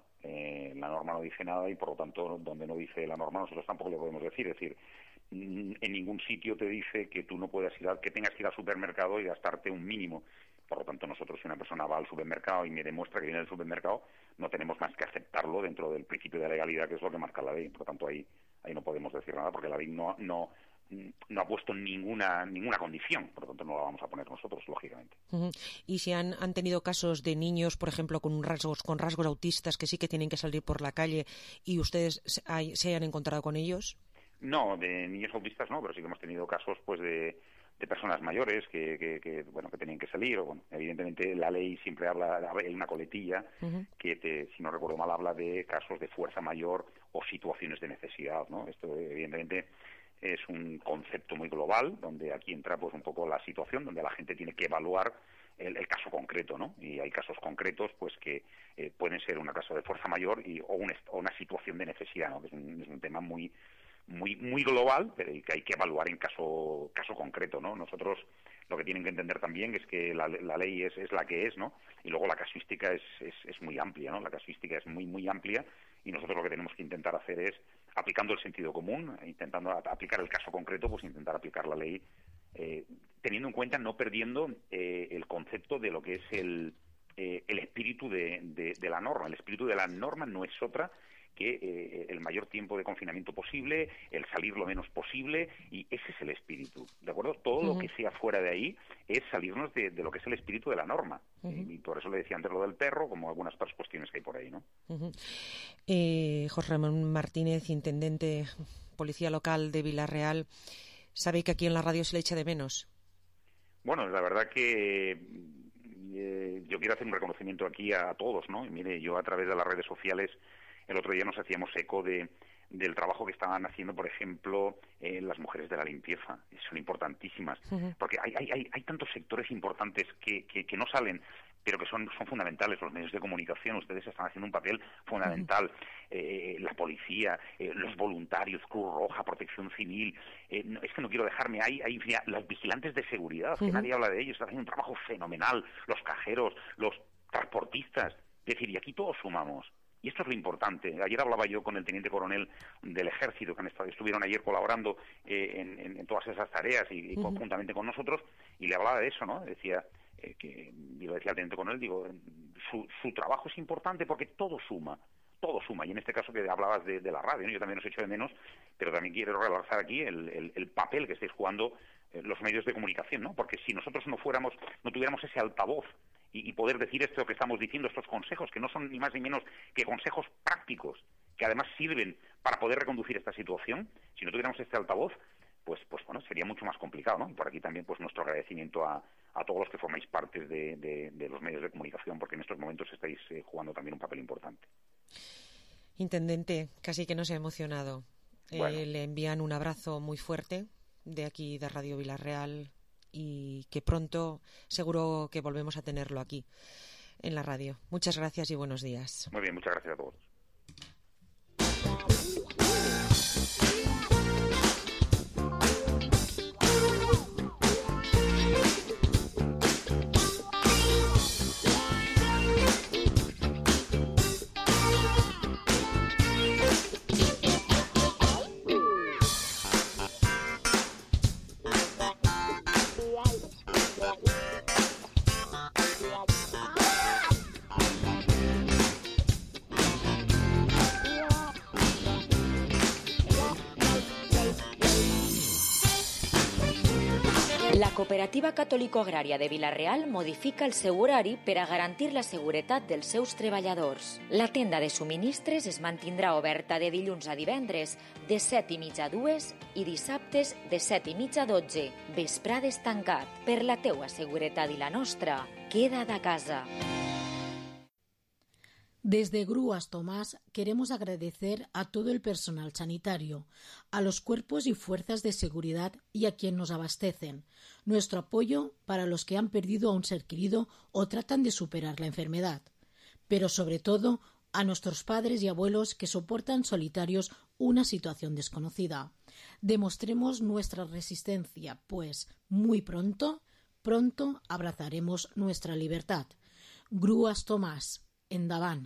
Y por lo tanto, donde no dice la norma nosotros tampoco le podemos decir. Es decir, en ningún sitio te dice que tú no puedas que tengas que ir al supermercado y gastarte un mínimo. Por lo tanto, nosotros, si una persona va al supermercado y me demuestra que viene del supermercado, no tenemos más que aceptarlo dentro del principio de legalidad, que es lo que marca la ley. Por lo tanto, ahí no podemos decir nada, porque la ley no ha puesto ninguna condición. Por lo tanto, no la vamos a poner nosotros, lógicamente. ¿Y si han tenido casos de niños, por ejemplo, con rasgos autistas que sí que tienen que salir por la calle y ustedes se hayan encontrado con ellos? No, de niños autistas no, pero sí que hemos tenido casos pues de personas mayores que tenían que salir. O, bueno, evidentemente la ley siempre habla, hay una coletilla que, si no recuerdo mal, habla de casos de fuerza mayor o situaciones de necesidad, ¿no? Esto evidentemente es un concepto muy global, donde aquí entra pues un poco la situación, donde la gente tiene que evaluar el caso concreto, ¿no? Y hay casos concretos pues que pueden ser un caso de fuerza mayor o una situación de necesidad, ¿no? Que es un tema muy global, pero que hay que evaluar en caso concreto, ¿no? Nosotros lo que tienen que entender también es que la ley es la que es, ¿no? Y luego la casuística es muy amplia, ¿no? La casuística es muy amplia, y nosotros lo que tenemos que intentar hacer es, aplicando el sentido común, intentando aplicar el caso concreto, pues intentar aplicar la ley teniendo en cuenta, no perdiendo el concepto de lo que es el espíritu de la norma. El espíritu de la norma no es otra que el mayor tiempo de confinamiento posible, el salir lo menos posible, y ese es el espíritu, ¿de acuerdo? Todo lo que sea fuera de ahí es salirnos de lo que es el espíritu de la norma. Y por eso le decía antes lo del perro, como algunas otras cuestiones que hay por ahí, ¿no? José Ramón Martínez, intendente, policía local de Vila-real, ¿sabe que aquí en la radio se le echa de menos? Bueno, la verdad que yo quiero hacer un reconocimiento aquí a todos, ¿no? Y mire, yo a través de las redes sociales el otro día nos hacíamos eco del trabajo que estaban haciendo, por ejemplo, las mujeres de la limpieza. Son importantísimas, porque hay tantos sectores importantes que no salen, pero que son fundamentales. Los medios de comunicación, ustedes están haciendo un papel fundamental. La policía, los voluntarios, Cruz Roja, Protección Civil, es que no quiero dejarme, hay los vigilantes de seguridad, que nadie habla de ellos, están haciendo un trabajo fenomenal, los cajeros, los transportistas, es decir, y aquí todos sumamos. Y esto es lo importante. Ayer hablaba yo con el teniente coronel del Ejército, que estuvieron ayer colaborando en todas esas tareas y conjuntamente con nosotros, y le hablaba de eso, ¿no? Decía yo decía al teniente coronel, digo, su trabajo es importante porque todo suma. Y en este caso que hablabas de la radio, ¿no? Yo también os echo de menos, pero también quiero realzar aquí el papel que estáis jugando los medios de comunicación, ¿no? Porque si nosotros no tuviéramos ese altavoz y poder decir esto que estamos diciendo, estos consejos, que no son ni más ni menos que consejos prácticos, que además sirven para poder reconducir esta situación, si no tuviéramos este altavoz, pues bueno, sería mucho más complicado, ¿no? Y por aquí también pues nuestro agradecimiento a todos los que formáis parte de los medios de comunicación, porque en estos momentos estáis jugando también un papel importante. Intendente, casi que no se ha emocionado. Bueno. Le envían un abrazo muy fuerte de aquí de Radio Vila-real y que pronto seguro que volvemos a tenerlo aquí en la radio. Muchas gracias y buenos días. Muy bien, muchas gracias a todos. La Cooperativa Catòlico-Agrària de Vila-real modifica el seu horari per a garantir la seguretat dels seus treballadors. La tenda de subministres es mantindrà oberta de dilluns a divendres, de 7:30 a 2 i dissabtes de 7:30 a 12. Vesprades tancat. Per la teua seguretat i la nostra, queda't a casa. Desde Grúas Tomás queremos agradecer a todo el personal sanitario, a los cuerpos y fuerzas de seguridad y a quien nos abastecen. Nuestro apoyo para los que han perdido a un ser querido o tratan de superar la enfermedad. Pero sobre todo a nuestros padres y abuelos que soportan solitarios una situación desconocida. Demostremos nuestra resistencia, pues muy pronto abrazaremos nuestra libertad. Grúas Tomás. Endavant.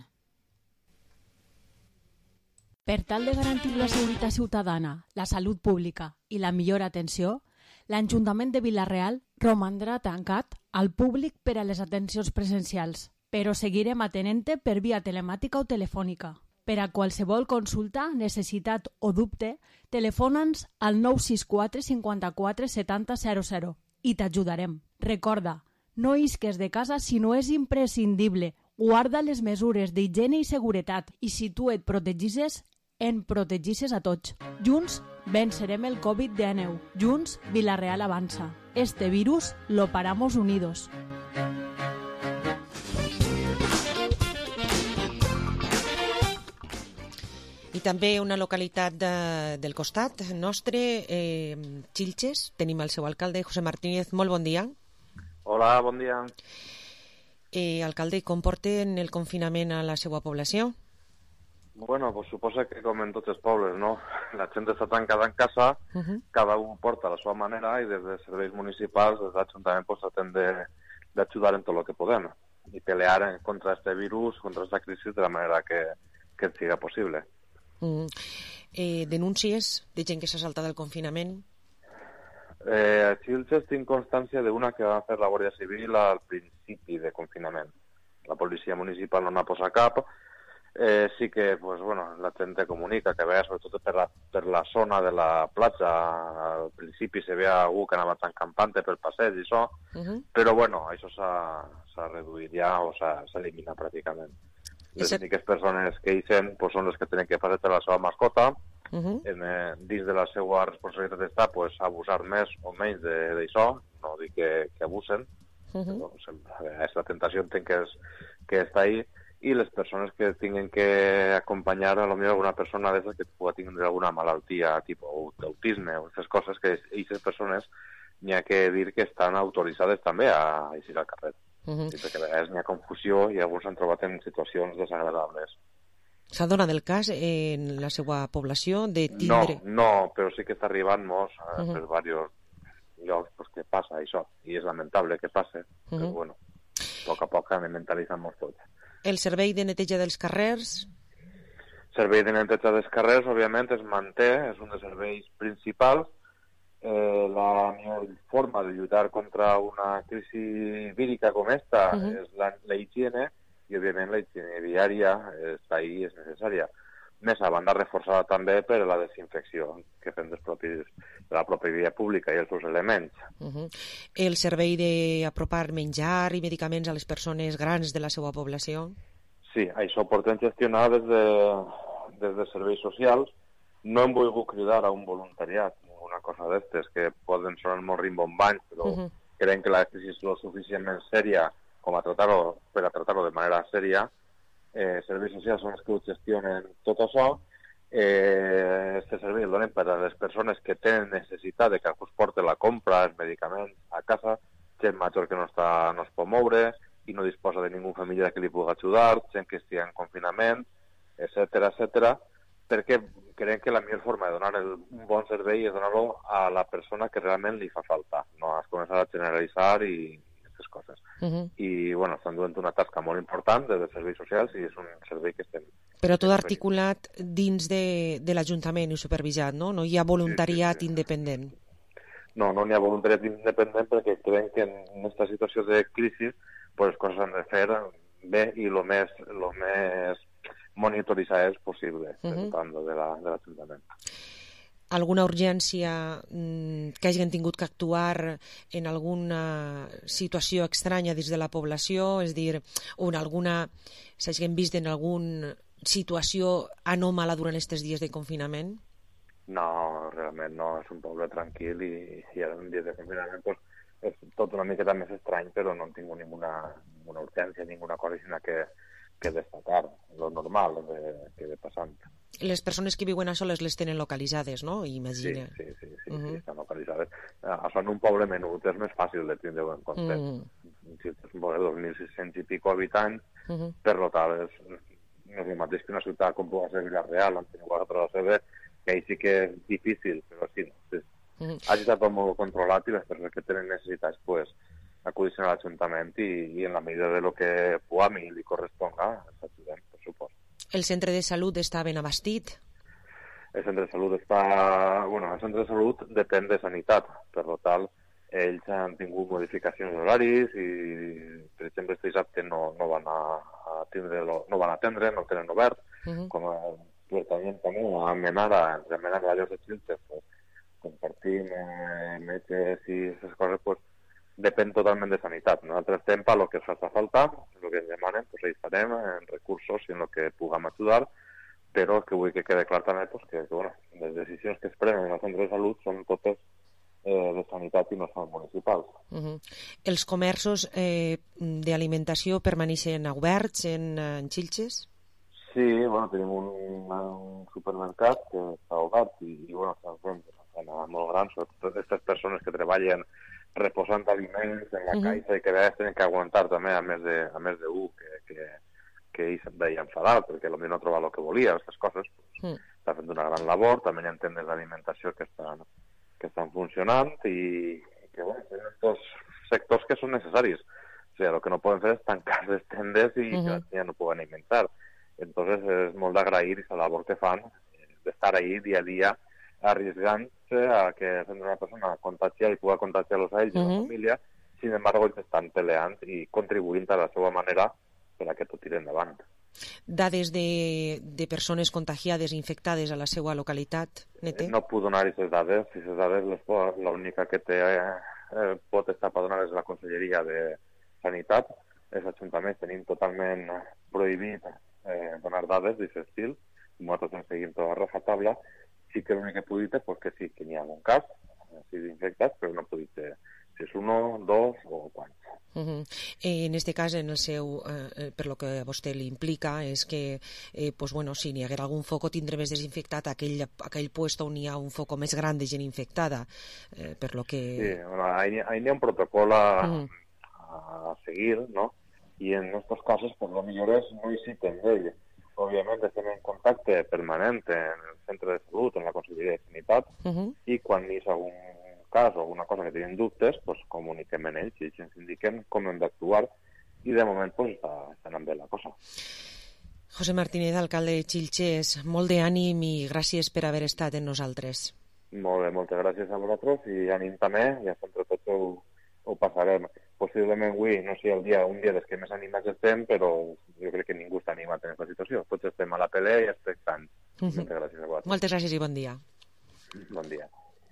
Per tal de garantir la seguretat ciutadana, la salut pública i la millor atenció, l'Ajuntament de Vila-real romandrà tancat al públic per a les atencions presencials, però seguirem atenent-te per via telemàtica o telefònica. Per a qualsevol consulta, necessitat o dubte, telefona'ns al 964 54 70 00 i t'ajudarem. Recorda, no isques de casa si no és imprescindible. Guarda les mesures d'higiene i seguretat i si tu et protegisses, en protegisses a tots. Junts vencerem el Covid-19. Junts Vila-real avança. Este virus lo paramos unidos. I també una localitat del costat nostre, Xilxes, tenim el seu alcalde, José Martínez. Molt bon dia. Hola, bon dia. Alcalde, com porten el confinament a la seva població? Bueno, pues suposa que com en tots els pobles, no? La gent està tancada en casa, cada un porta a la seva manera i des dels serveis municipals, des de l'Ajuntament, pues tratem d'ajudar en tot el que podem i pelear contra este virus, contra esta crisi de la manera que siga possible. Denúncies de gent que s'ha saltat el confinament? A Xilxes tinc constància d'una que va fer la Guàrdia Civil al principi de confinament. La policia municipal no n'ha posat cap. Sí que pues, bueno, la gent te comunica que veia sobretot per la zona de la platja. Al principi se veia algú que anava tan campante pel passeig i això, però bueno, això s'ha reduït ja o s'ha eliminat pràcticament. Les úniques persones que hi sent pues, són les que tenen que passar la seva mascota. Dins de la seva responsabilitat està pues, abusar més o menys d'això, no dic que abusen, però la tentació entenc que està ahí, i les persones que tinguin que acompanyar a potser alguna persona d'aquestes que pugui tenir alguna malaltia, tipus d'autisme o aquestes coses, que aquestes persones n'hi ha que dir que estan autoritzades també a eixir al carrer. I perquè a vegades n'hi ha confusió i alguns s'han trobat en situacions desagradables. S'ha donat el cas en la seva població de tindre... No, però sí que està arribant molts per diversos llocs pues, que passa això, i és lamentable que passe, però bueno, a poc anem mentalitzant-nos tots. El servei de neteja dels carrers? El servei de neteja dels carrers, òbviament, es manté, és un dels serveis principals. La millor forma de lluitar contra una crisi vírica com esta és la higiene, i òbviament la higiene viària està ahí, és necessària. Més a banda reforçada també per la desinfecció que fem de la pròpia via pública i els seus elements. El servei d'apropar menjar i medicaments a les persones grans de la seva població? Sí, això ho portem gestionar des de serveis socials. No hem volgut cridar a un voluntariat, una cosa d'estes, que poden sonar molt rimbombants, però creiem que la crisi és lo suficientment sèria com per a tractar-ho de manera sèria. Serveis socials són els que ho gestionen tot això. Este servei el donem per a les persones que tenen necessitat de que algú es porti la compra, els medicaments a casa, gent major que no es pot moure i no disposa de ningú familiar que li pugui ajudar, gent que estigui en confinament, etc. Perquè creiem que la millor forma de donar un bon servei és donar-lo a la persona que realment li fa falta, no es començar a generalitzar i aquestes coses. I, bueno, estan duent una tasca molt important des dels serveis socials i és un servei que estem... Però tot articulat dins de l'Ajuntament i supervisat, no? No hi ha voluntariat independent. No n'hi ha voluntariat independent perquè creiem que en aquesta situació de crisi pues, les coses han de fer bé i el més monitoritzades possible tant de l'Ajuntament. Alguna urgència que hagin tingut que actuar en alguna situació estranya dins de la població, és a dir, o en alguna, s'hagin vist en alguna situació anòmala durant aquests dies de confinament? No, realment no, és un poble tranquil i ara en dies de confinament pues, és tot una miqueta més estrany, però no hem tingut ninguna urgència, ninguna cosa sinó que destacar, lo normal que ve passant. Les persones que viuen a soles les tenen localitzades, no? Imagina. Sí, estan localitzades. Això en un poble menut és més fàcil de tindre en compte. Si és un poble de 2.600 i pico habitants, per tant, no és el mateix que una ciutat com pugui ser Vila-real, on teniu 4 CV, que ahí sí que és difícil, però sí, ha estat tot molt controlat i les persones que tenen necessitats, pues, acudixen a l'Ajuntament i en la medida de lo que puguem i li corresponga, ens ajudem, per supost. El centre de salut està ben abastit? El centre de salut el centre de salut depèn de sanitat, per tant, ells han tingut modificacions d'horaris i, per exemple, este dissabte no van atendre, no tenen obert, com certament també a Menara, entre Menara i Valls de Xilxes, compartim metges i aquestes coses, pues, depèn totalment de sanitat. Nosaltres estem per el que ens fa falta, el que ens demanen, doncs ahí estarem, en recursos i en el que puguem ajudar, però que vull que quede clar també que les decisions que es prenen en el centre de salut són totes de sanitat i no són municipals. Els comerços d'alimentació permaneixen oberts en Xilxes? Sí, tenim un supermercat que està obert i és molt gran, sobretot aquestes persones que treballen reposant aliments en la caixa i que a vegades tenen que aguantar també a més d'un que ells se'n veia enfadat perquè potser no troba el que volia, aquestes coses. Està fent una gran labor, també hi ha tendes d'alimentació que estan funcionant i que són aquests sectors que són necessaris. O sigui, el que no poden fer és tancar les tendes i que ja no poden alimentar. Entonces és molt d'agrair aquesta labor que fan, d'estar ahí dia a dia arriesgant-se a que una persona contagia i pugui contagiar-los a ells i a la família, sin embargo, ells estan peleant i contribuint a la seva manera per a que tot tiri endavant. Dades de persones contagiades i infectades a la seva localitat, Nete? No puc donar aquestes dades. Aquestes dades l'única que pot estar per donar és la Conselleria de Sanitat. Els ajuntaments tenim totalment prohibit donar dades d'aquest estil. Nosaltres ens seguim tota la rajatabla. Sí que l'únic que puc dir és que sí, que n'hi ha un cas, sí d'infectats, però no puc dir si és 1, 2 o quants. En este cas, per lo que a vostè li implica, és que si n'hi haguera algun foco tindre més desinfectat aquell puesto on hi ha un foco més gran de gent infectada, per lo que... Sí, ahí n'hi ha un protocol a a seguir, ¿no? Y en estos casos, pues lo millor es no visiten d'ell. Òbviament estem en contacte permanent en el centre de salut, en la Conselleria de Sanitat, i quan hi ha algun cas o alguna cosa que tenim dubtes, pues comuniquem en ells i ells ens indiquen com hem d'actuar, i de moment pues, està anant bé la cosa. José Martínez, alcalde de Xilxes, molt d'ànim i gràcies per haver estat en nosaltres. Molt bé, moltes gràcies a vosaltres i ànim també, i entre tots ho passarem. Possiblement avui no sigui un dia dels que més animats estem, però jo crec que ningú està animat en aquesta situació. Tots estem a la pelea i expectants. Moltes gràcies a vosaltres. Moltes gràcies i bon dia. Bon dia.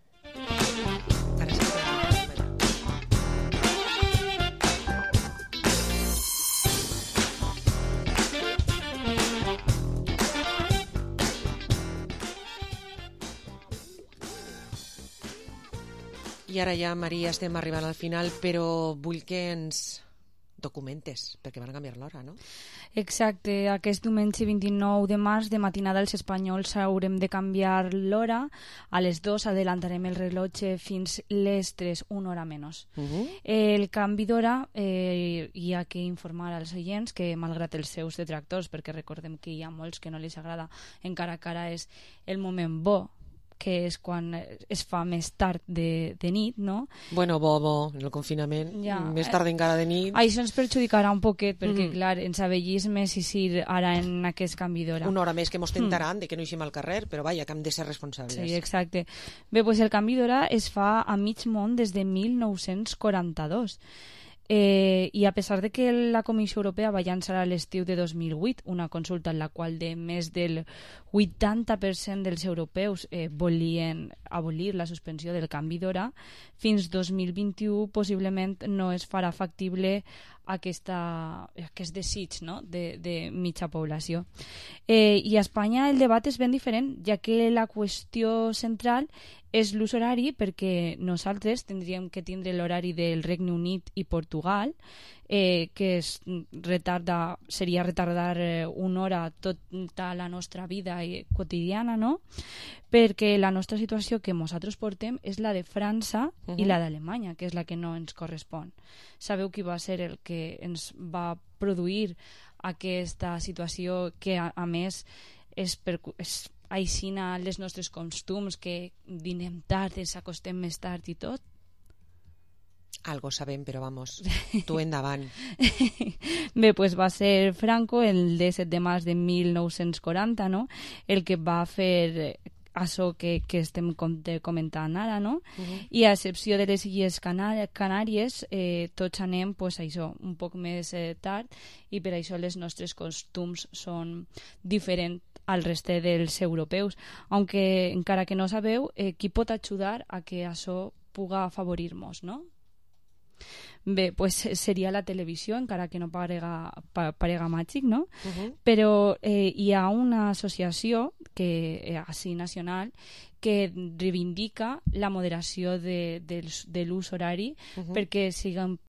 I ara ja, Maria, estem arribant al final, però vull que ens documentes, perquè van a canviar l'hora, no? Exacte, aquest diumenge 29 de març de matinada els espanyols haurem de canviar l'hora. A les 2 adelantarem el rellotge fins les 3, una hora menys. El canvi d'hora hi ha que informar als oients que, malgrat els seus detractors, perquè recordem que hi ha molts que no els agrada, encara que ara és el moment bo, que és quan es fa més tard de nit, no? Bueno, bo, en el confinament, ja, més tard encara de nit. Això ens perjudicarà un poquet, perquè, clar, ens avellis més i ara en aquest canvi d'hora. Una hora més que mos tentaran de que no eixim al carrer, però vaja, que hem de ser responsables. Sí, exacte. Bé, doncs el canvi d'hora es fa a mig món des de 1942. I a pesar de que la Comissió Europea va llançar a l'estiu de 2008 una consulta en la qual de més del 80% dels europeus volien abolir la suspensió del canvi d'hora, fins 2021 possiblement no es farà factible aquest desig, no? de mitja població. I a Espanya el debat és ben diferent, ja que la qüestió central és l'ús horari, perquè nosaltres tindríem que tindre l'horari del Regne Unit i Portugal, que seria retardar una hora tota la nostra vida quotidiana, no? Perquè la nostra situació que nosaltres portem és la de França i la d'Alemanya, que és la que no ens correspon. Sabeu qui va ser el que ens va produir aquesta situació que, a més, és aixina les nostres costums, que dinem tard, ens acostem més tard i tot? Algo sabem, però vamos, tu endavant. Bé, doncs va ser Franco el 17 de març de 1940, no? El que va fer això que estem comentant ara, no? I a excepció de les Illes Canàries, tots anem, pues, això, un poc més tard, i per això les nostres costums són diferents al reste dels europeus, aunque encara que no sabeu qui pot ajudar a que això puga afavorir-nos, no? Bé, pues seria la televisió, encara que no parega màgic, no? Però hi ha una associació així nacional que reivindica la moderació de l'ús horari perquè siguem